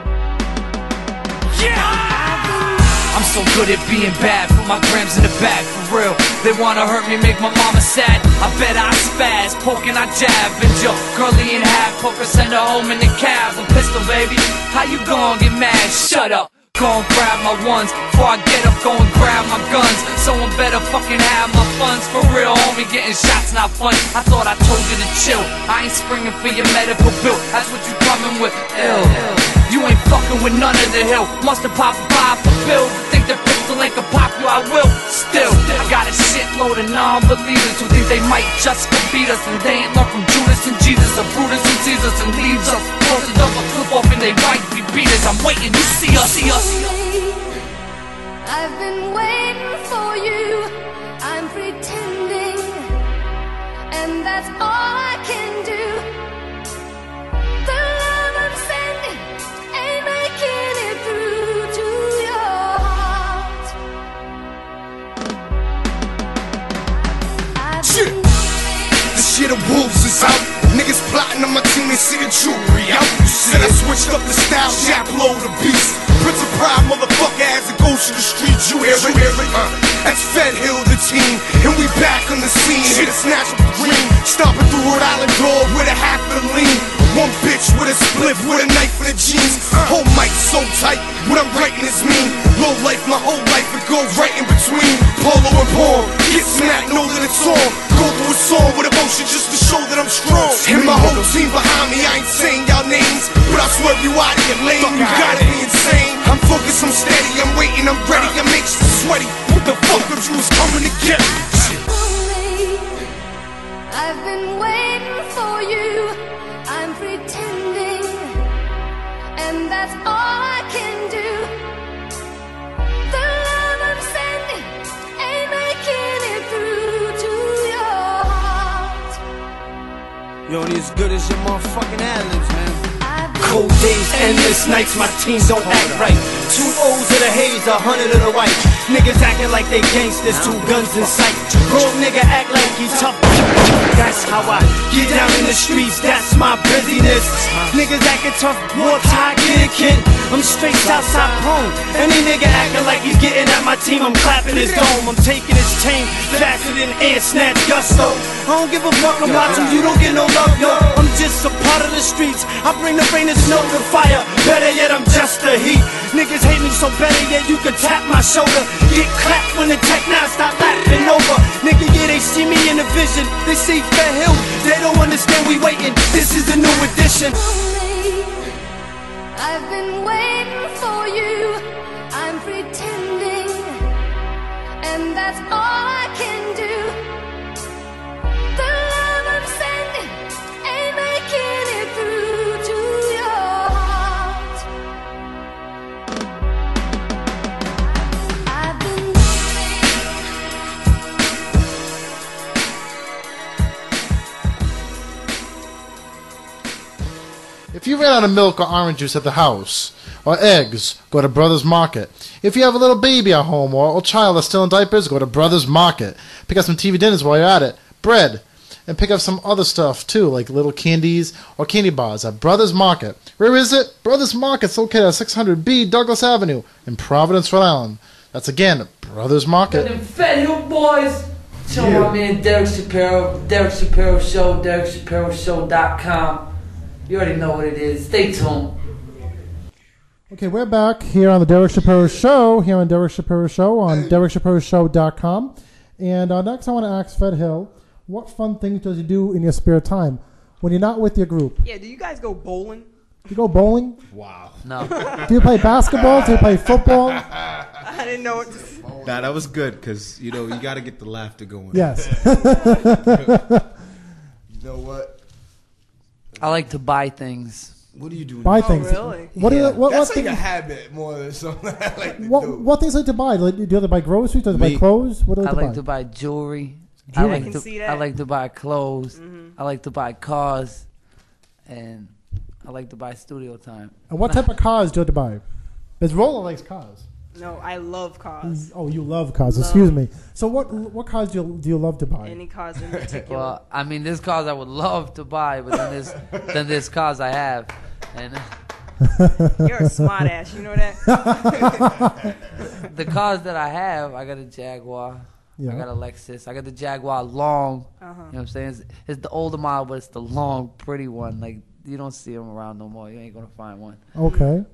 I'm so good at being bad. Put my grams in the bag, for real. They wanna hurt me, make my mama sad. I bet I spaz, poking, I jab. And Joe, curly in half, poker, send her home in the cab. I'm pistol, baby. How you gon' get mad? Shut up. Go and grab my ones. Before I get up, go and grab my guns. Someone better fucking have my funds. For real, homie, getting shots not fun. I thought I told you to chill. I ain't springing for your medical bill. That's what you coming with, ill. You ain't fucking with none of the hill. Must've popped five for Bill. Think that pistol ain't gonna pop you, I will. Still, I got a shitload of non-believers who think they might just beat us. And they ain't learned from Judas and Jesus, or Brutus who sees us and leaves us. Closes up a flip off and they might be beaters. I'm waiting, you see us, see us. I've been waiting for you. I'm pretending, and that's all I can do. The love I'm sending ain't making it through to your heart. Shit. The shit of wolves is out. Niggas plotting on my team, they see the jewelry out. Said I switched up the style, Jap low the beast. Prince of Pride, motherfucker, as it goes to the street, you hear it? Uh, that's Fed Hill, the team, and we back on the scene. Hit a snatch of green, stomping through Rhode Island door with a half of the lean. One bitch with a spliff, with a knife in the jeans. Whole mic so tight, what I'm writing is mean. Low life, my whole life, it goes right in between. Polo and porn, get smacked, know that it's on. Go through a song with emotion just to show that I'm strong. And my whole team behind me, I ain't saying y'all names, but I swear you out of your lane, you gotta be insane. I'm focused, I'm steady, I'm waiting, I'm ready, I'm anxious and sweaty. What the fuck of you was coming to get me? I've been waiting for you. I'm pretending, and that's all I can do. The love I'm sending ain't making it through to your heart. You only as good as your motherfucking ad-libs, man. Cold days, endless nights, my team don't act right. Two O's of the haze, a hundred of the white. Niggas acting like they gangsters, two guns in sight. Broke nigga act like he tough. That's how I get down in the streets, that's my busyness. Niggas acting tough, more tired, get it, kid. I'm straight outside prone. Any nigga acting like he's getting at my team, I'm clapping his dome. I'm taking his chain faster than air snatch gusto. I don't give a fuck about you, you don't get no love, no. I'm just a part of the streets. I bring the rain and snow to fire. Better yet, I'm just the heat. Niggas hate me so better yet, you can tap my shoulder. Get clapped when the tech now stop laughing over. Nigga, yeah, they see me in the vision. They see Fed Hill, they don't understand we waiting. This is a new edition. I've been waiting for you. I'm pretending, and that's all I can do. The love I'm sending ain't making it through to your heart. I've been If you ran out of milk or orange juice at the house, or eggs, go to Brothers Market. If you have a little baby at home or a child that's still in diapers, go to Brothers Market. Pick up some T V dinners while you're at it, bread, and pick up some other stuff too, like little candies or candy bars at Brothers Market. Where is it? Brothers Market's located at six hundred B Douglas Avenue in Providence, Rhode Island. That's again, Brothers Market. Them Fed Hill boys. Show Yeah. my man Derek Shapiro, Derek Shapiro Show, Derek Shapiro Show dot com. You already know what it is. Stay tuned. Okay, we're back here on the Derek Shapiro Show, here on Derek Shapiro Show on Derek Shapiro Show dot com. And uh, next I want to ask Fed Hill, what fun things does you do in your spare time when you're not with your group? Yeah, do you guys go bowling? Do you go bowling? Wow. No. Do you play basketball? Do you play football? I didn't know what to say. Nah, that was good because you know you got to get the laughter going. Yes. You know what? I like to buy things. What are you doing? Buy Oh, things. really? What do you, Yeah. what, That's what like thing- a habit more than something I like to What, do. what things like to buy? Like, do you like to buy groceries? Do you like to Me. buy clothes? What do you I like to like buy? to buy jewelry. I Jewelry. like I can to see I that. like to buy clothes. Mm-hmm. I like to buy cars, and I like to buy studio time. And what type of cars do you like to buy? Because Roland likes cars. No, I love cars. Oh, you love cars. Love. Excuse me. So what what cars do you, do you love to buy? Any cars in particular. Well, I mean, there's cars I would love to buy, but then there's then there's cars I have, and You're a smart ass, you know that? the cars that I have, I got a Jaguar. Yeah. I got a Lexus. I got the Jaguar long. Uh-huh. You know what I'm saying? It's, it's the older model, but it's the long, pretty one. Like, you don't see them around no more. You ain't going to find one. Okay.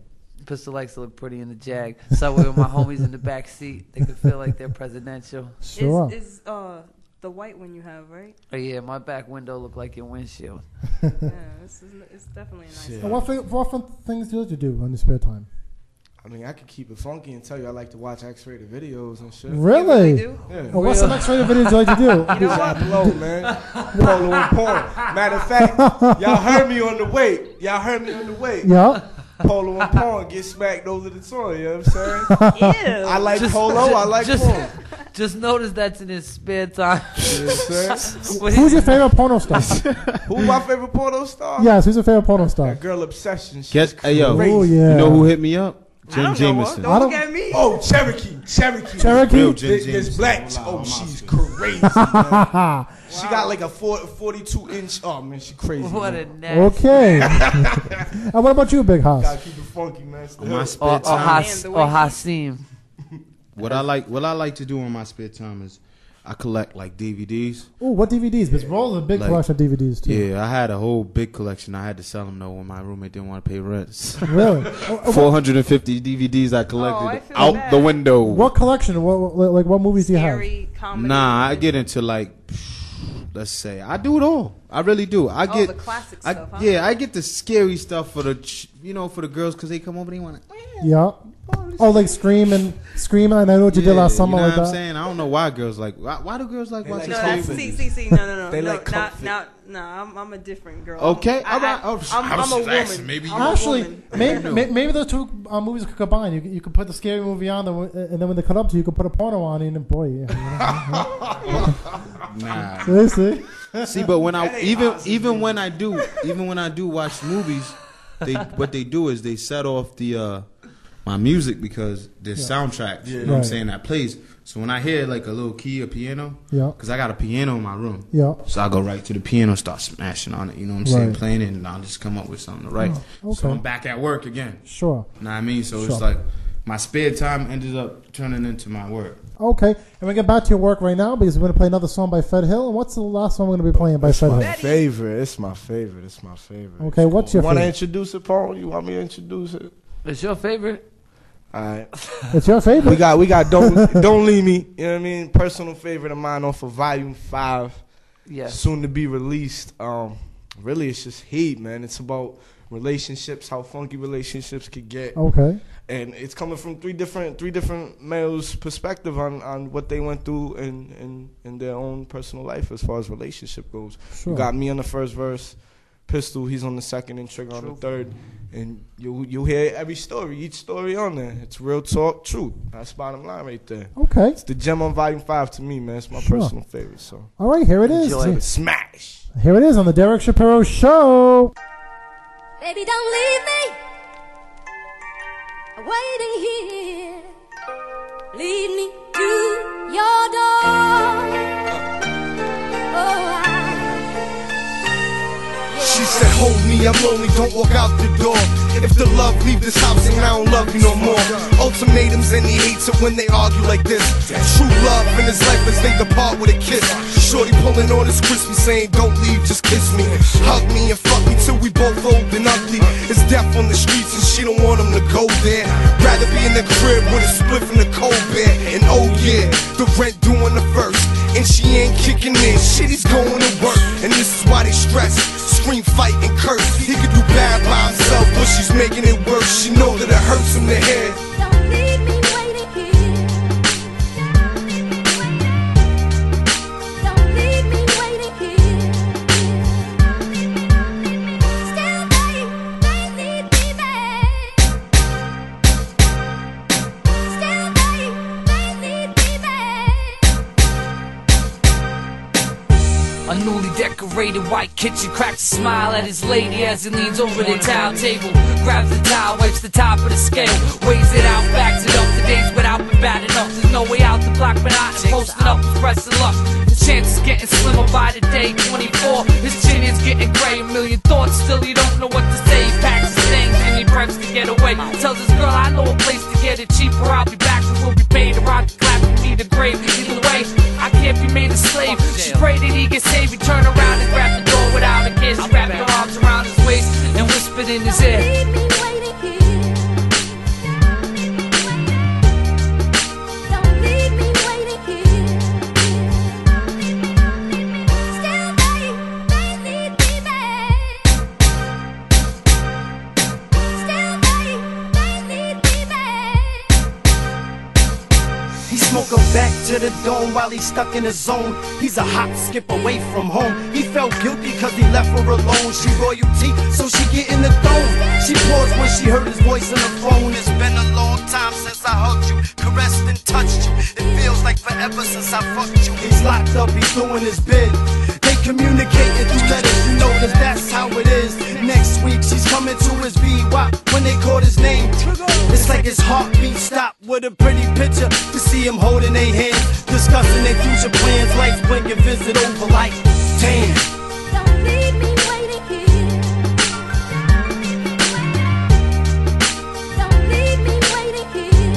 Pistol likes to look pretty in the Jag. Subway with my homies in the back seat. They could feel like they're presidential. Sure. Is, is uh the white one you have, right? Oh yeah, my back window look like your windshield. Yeah, this is, it's definitely a nice. And what, thi- what fun things do you do in your spare time? I mean, I could keep it funky and tell you I like to watch X-rated videos and shit. Really? You really do? Yeah. Well, what's some X-rated videos you like to do? You know what? Low, man. Polo and porn. Matter of fact, y'all heard me on the way. Y'all heard me on the way. Yeah. Polo and porn get smacked over the toy, you know what I'm saying? Ew. I like Just- polo, ju- I like just, porn. Just notice that's in his spare time. You know what I'm saying? What Who's is- your favorite porno star? Who my favorite porno star? Yes, who's your favorite porno star? That girl Obsession. She's Guess, hey yo, crazy. Oh, yeah. you know who hit me up? I Jen don't know. Jameson. Don't I don't- look at me. Oh, Cherokee. Cherokee. Cherokee? Real Jen This, this Jameson. black. Oh, she's crazy, man. She got like a forty, forty-two inch. Oh, man, she crazy. What man. a nasty. Okay. And what about you, Big House? Gotta keep it funky, man. On my Or, spare or, time, Has, or Hasim. what I like, what I like to do in my spare time is I collect like D V Ds. Ooh, what D V Ds? Because Roll's a big Like, collection of D V Ds too. Yeah, I had a whole big collection. I had to sell them though when my roommate didn't want to pay rent. Really? Oh, four hundred fifty D V Ds I collected Oh, I feel out bad. the window. What collection? What, what like what movies do you have? Scary comedy. Nah, I get into like, let's say, I do it all. I really do. I Oh, get the classic I, stuff, huh? Yeah, I get the scary stuff for the, ch- you know, for the girls because they come over, they want to. Yeah. Oh, like Scream and Scream. I know what you did last summer you know like what I'm that. saying? I don't know why girls like. Why, why do girls like watching No, scary that's, see, movies? see, see, no, no, no, They no, like not, comfort. not, no. I'm, I'm a different girl. Okay, I'm, all right. I, Oh, I'm, I was I'm a just asking, woman. maybe you- I'm a Actually, woman. maybe, maybe maybe those two uh, movies could combine. You, you could put the scary movie on, the, and then when they cut up to you, you could put a porno on, and boy, yeah. Nah. You see? See, but when I That ain't even awesome, even when I do even when I do watch movies, they what they do is they set off the uh, my music because there's soundtracks. You know what I'm Right. saying that plays. So when I hear like a little key or piano, Yeah. because I got a piano in my room, Yeah. so I go right to the piano, start smashing on it. You know what I'm saying, Right. playing it, and I'll just come up with something to write. Oh, So okay. I'm back at work again. Sure. Know what I mean? So Sure. it's like my spare time ended up turning into my work. Okay, and we get back to your work right now because we're going to play another song by Fed Hill. And what's the last song we're going to be playing by Fed My Hill? favorite. It's my favorite. It's my favorite. Okay, what's your Want to favorite? introduce it, Paul? You want me to introduce it? It's your favorite? All right. It's your favorite? We got we got don't don't leave me. You know what I mean? Personal favorite of mine off of Volume Five. Yes. Soon to be released. Um, really, it's just heat, man. It's about relationships, how funky relationships could get. Okay. And it's coming from three different three different males' perspective on, on what they went through in, in, in their own personal life as far as relationship goes. Sure. You got me on the first verse, Pistol, he's on the second, and Trigger on the third. And you you hear every story, each story on there. It's real talk, truth. That's bottom line right there. Okay. It's the gem on Volume Five to me, man. It's my Sure. personal favorite. So All right, here it is. enjoy it. Smash. Here it is on the Derek Shapiro Show. Baby, don't leave me waiting here. Lead me to your door. Oh, I She said, hold me, I'm lonely, don't walk out the door. If the love leave this house and I don't love you no more. Ultimatums and he hates it when they argue like this. True love in his life as they depart with a kiss. Shorty pulling on his crispy saying, don't leave, just kiss me. Hug me and fuck me till we both old and ugly. It's death on the streets and she don't want him to go there. Rather be in the crib with a spliff in the cold bear. And oh yeah, the rent due on the first. And she ain't kicking in, shit, he's going to work. And this is why they stress, scream, fight, and curse. He could do bad by himself, but she's making it worse. She know that it hurts him to hear. don't leave me waiting here. Don't leave me waiting here. Still, babe, baby, baby. Still, babe, baby, baby. A newly decorated white kitchen cracks a smile at his lady as he leans over the towel table. Grabs the towel, wipes the top of the scale, weighs it out, backs it up. The days without been bad enough. There's no way out the block, but I posting up, pressing luck. His chances getting slimmer by the day. twenty-four, his chin is getting gray. A million thoughts, still he don't know what to say. He packs his things and he preps to get away. Tells his girl, I know a place to get it cheaper. I'll be back and we'll be paid to rock the clap and be the grave. Either way, I can't be made a slave. She prayed that he get saved. He turned around and grabbed the door without a kiss. Wrapped her arms around his waist and whispered in his ear. Leave me waiting here. Welcome back to the dome while he's stuck in his zone. He's a hop skip away from home. He felt guilty cause he left her alone. She royalty, so she get in the dome. She paused when she heard his voice on the phone. It's been a long time since I hugged you, caressed and touched you. It feels like forever since I fucked you. He's locked up, he's doing his bid. They communicating through letters, you know that that's how it is. Next week she's coming to his V W A P when they called his name. It's like his heartbeat stopped with a pretty picture to see him holding their hands, discussing their future plans. Lights blinking, visit over like, damn. Don't leave me waiting here. Don't leave me waiting here.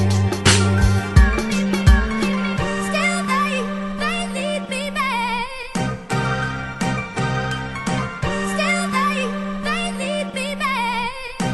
Still they, they need me back. Still they, they need me back.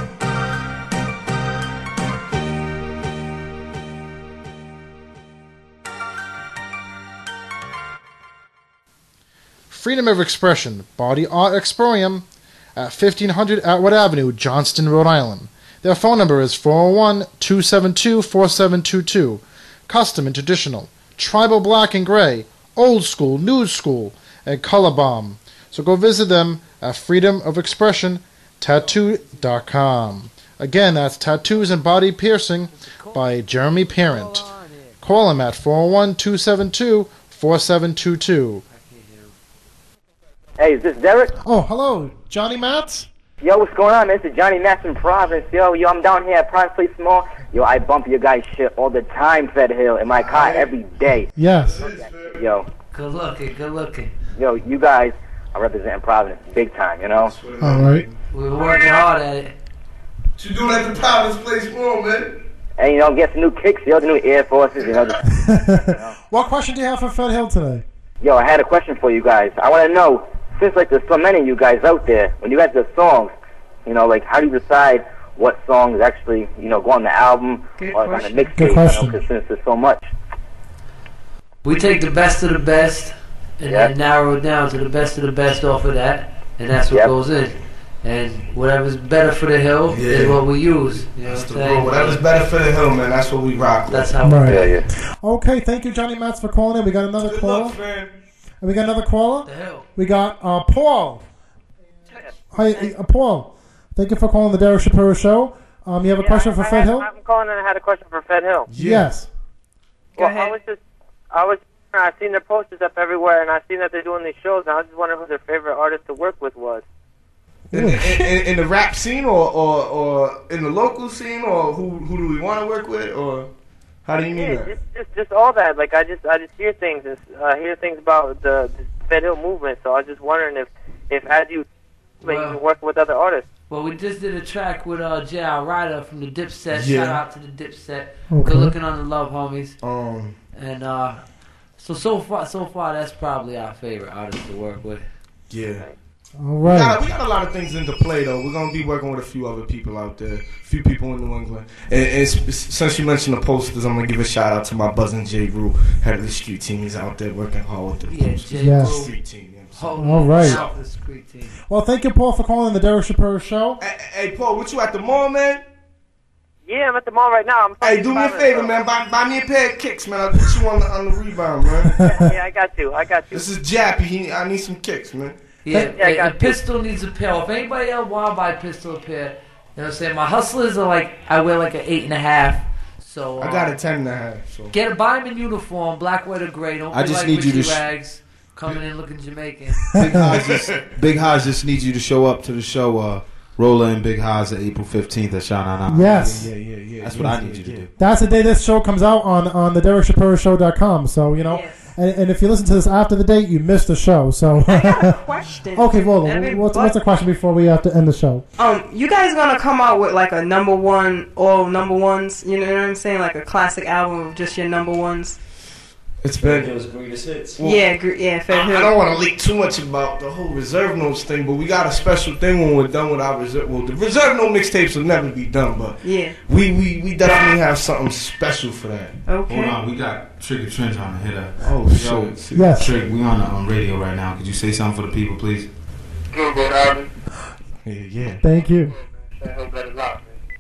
Freedom of Expression, Body Art Exporium, at fifteen hundred Atwood Avenue, Johnston, Rhode Island. Their phone number is four oh one, two seven two, four seven two two. Custom and traditional, tribal black and gray, old school, new school, and color bomb. So go visit them at freedom of expression tattoo dot com. Again, that's Tattoos and Body Piercing by Jeremy Parent. Call him at four oh one, two seven two, four seven two two. Hey, is this Derek? Oh, hello, Johnny Matz? Yo, what's going on, man? This is Johnny Matz from Providence. Yo, yo, I'm down here at Providence Place Mall. Yo, I bump your guys' shit all the time, Fed Hill, in my car every day. Yes. Yo. Good looking, good looking. Yo, you guys are representing Providence big time, you know? All right. We're working hard at it. What you doing at the Providence Place Mall, man? And, you know, get some new kicks, yo, the new Air Forces, you know. The, you know. What question do you have for Fed Hill today? Yo, I had a question for you guys. I want to know, since, like, there's so many of you guys out there, when you guys do songs, you know, like, how do you decide what songs actually, you know, go on the album Good or like, on the question. mixtape? Good You know, question. 'cause since there's so much. We take the best of the best and Yep. then narrow it down to the best of the best off of that, and that's what Yep. goes in. And whatever's better for the hill Yeah. is what we use. You know That's what the I'm rule. saying? Whatever's better for the hill, man, that's what we rock with. That's how Right. Yeah, yeah. Okay, thank you, Johnny Matz, for calling in. We got another caller. And we got another caller. We got uh, Paul. Hi, uh, Paul. Thank you for calling the Derek Shapiro Show. Um, you have a Yeah, question I- for I Fed had- Hill? I'm calling and I had a question for Fed Hill. Yes. Well, I was just, I was, I've seen their posters up everywhere, and I've seen that they're doing these shows. And I was just wondering who their favorite artist to work with was. In, in, in, in the rap scene, or, or or in the local scene, or who who do we want to work with, or how do you mean Yeah, that? just, just, just all that. Like I just, I just hear things and uh, hear things about the, the Fed Hill movement. So I was just wondering if, if as you, like, Well- you've been working with other artists. Well, we just did a track with uh, J R Ryder from the Dipset. Yeah. Shout out to the Dipset. Okay. Good looking on the Love Homies. Um, and uh, so so far, so far, that's probably our favorite artist to work with. Yeah. All We right. got, we got a lot of things into play, though. We're going to be working with a few other people out there, a few people in New England. And, and sp- since you mentioned the posters, I'm going to give a shout out to my buzzing J. Rue, head of the street team. He's out there working hard with the Yeah, posters. J. Yes. Rue. Street team. All right. Shout the street team. Well, thank you, Paul, for calling the Derek Shapiro Show. Hey, Paul, what you at the mall, man? Yeah, I'm at the mall right now. I'm Hey, do me a favor, man. Buy, buy me a pair of kicks, man. I'll put you on the, on the rebound, man. Yeah, I got you. I got you. This is Jappy. He, I need some kicks, man. Yeah, Yeah, I yeah, got a pistol needs a pair. If anybody else want to buy a pistol a pair, you know what I'm saying? My hustlers are like, I wear like an eight and a half. So I uh, got a ten and a half. So. Get it, buy them in uniform, black, white, or gray. Don't I be just like need you Richie to sh- Rags coming in looking Jamaican. Big Haas just Big Haas just needs you to show up to the show. Uh, Roller and Big Haas at April fifteenth at Shine On Out. Yes. Yeah, yeah, yeah. That's yeah, what I yeah, need you to yeah. do. That's the day this show comes out on, on the Derek Shapiro Show dot com. So, you know, and, and if you listen to this after the date, you missed the show. So, Question. okay, well, I mean, what's, what- what's the question before we have to end the show? Um, you guys gonna come out with like a number one, all number ones? You know what I'm saying? Like a classic album of just your number ones. It's been. Those greatest hits. yeah, gr- yeah. Fed I, Hill. I don't want to leak too much about the whole Reserve Notes thing, but we got a special thing when we're done with our Reserve. Well, the Reserve Note mixtapes will never be done, but Yeah. we, we, we definitely have something special for that. Okay. Hold on, we got Trigger Trent trying to hit us. Oh, Yo, shit. Yes. Trig, we on the um, radio right now. Could you say something for the people, please? Yeah, yeah. Thank you.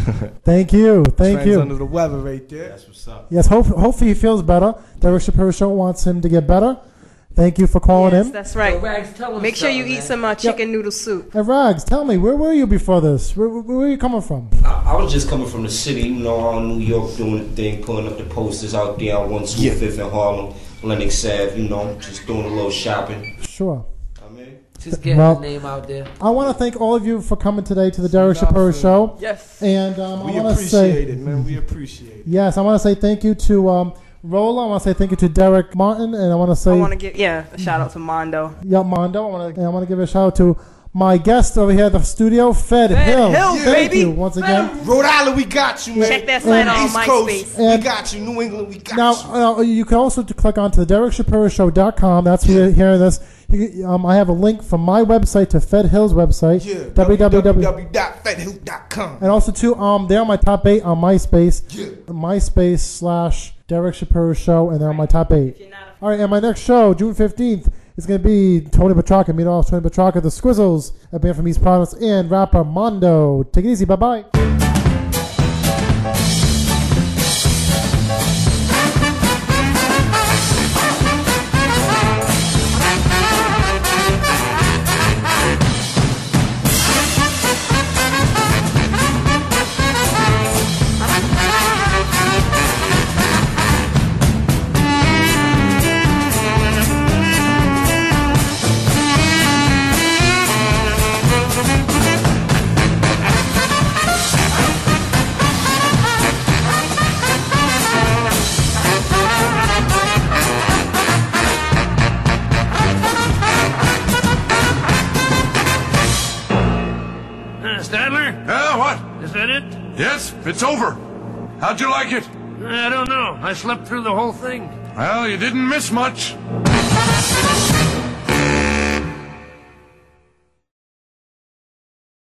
Thank you. Thank Trent's you. under the weather right there. That's what's up. Yes, hope, hopefully he feels better. Derek Shapiro Show wants him to get better. Thank you for calling Yes, in. that's right. Yo, Rags, tell us Make sure you something, eat man. some uh, chicken noodle soup. Hey, Rags, tell me, where were you before this? Where, where, where are you coming from? I, I was just coming from the city, you know, out in New York doing the thing, pulling up the posters out there on one twenty-fifth in Harlem, Lenox Ave, you know, just doing a little shopping. Sure. Just getting Well, the name out there. I want to thank all of you for coming today to the Derek Shapiro Show. Yes. And um, We I want to say, appreciate it, man. We appreciate it. yes, I want to say thank you to um, Rolla. I want to say thank you to Derek Martin, and I want to say, I want to give yeah a shout out to Mondo. yeah, Mondo. I want to, I want to give a shout out to my guest over here at the studio, Fed, Fed Hill. Hill, Thank baby. you once again. Rhode Island, we got you, man. Check that sign on East MySpace. Coast, And- we got you. New England, we got Now, you. uh, you can also click on to the Derek Shapiro Show dot com. That's where you're hearing this. You, can- um, I have a link from my website to Fed Hill's website. Yeah, w w w w w w dot fed hill dot com. And also, too, um, they're on my top eight on MySpace. Yeah. MySpace slash Derek Shapiro Show, and they're on my top eight. All right, and my next show, June fifteenth, is going to be Tony Petrarca. Meet off Tony Petrarca, the Squizzles, a band from East Providence, and rapper Mondo. Take it easy. Bye-bye. Uh, Stadler? Yeah, what? Is that it? Yes, it's over. How'd you like it? I don't know. I slept through the whole thing. Well, you didn't miss much.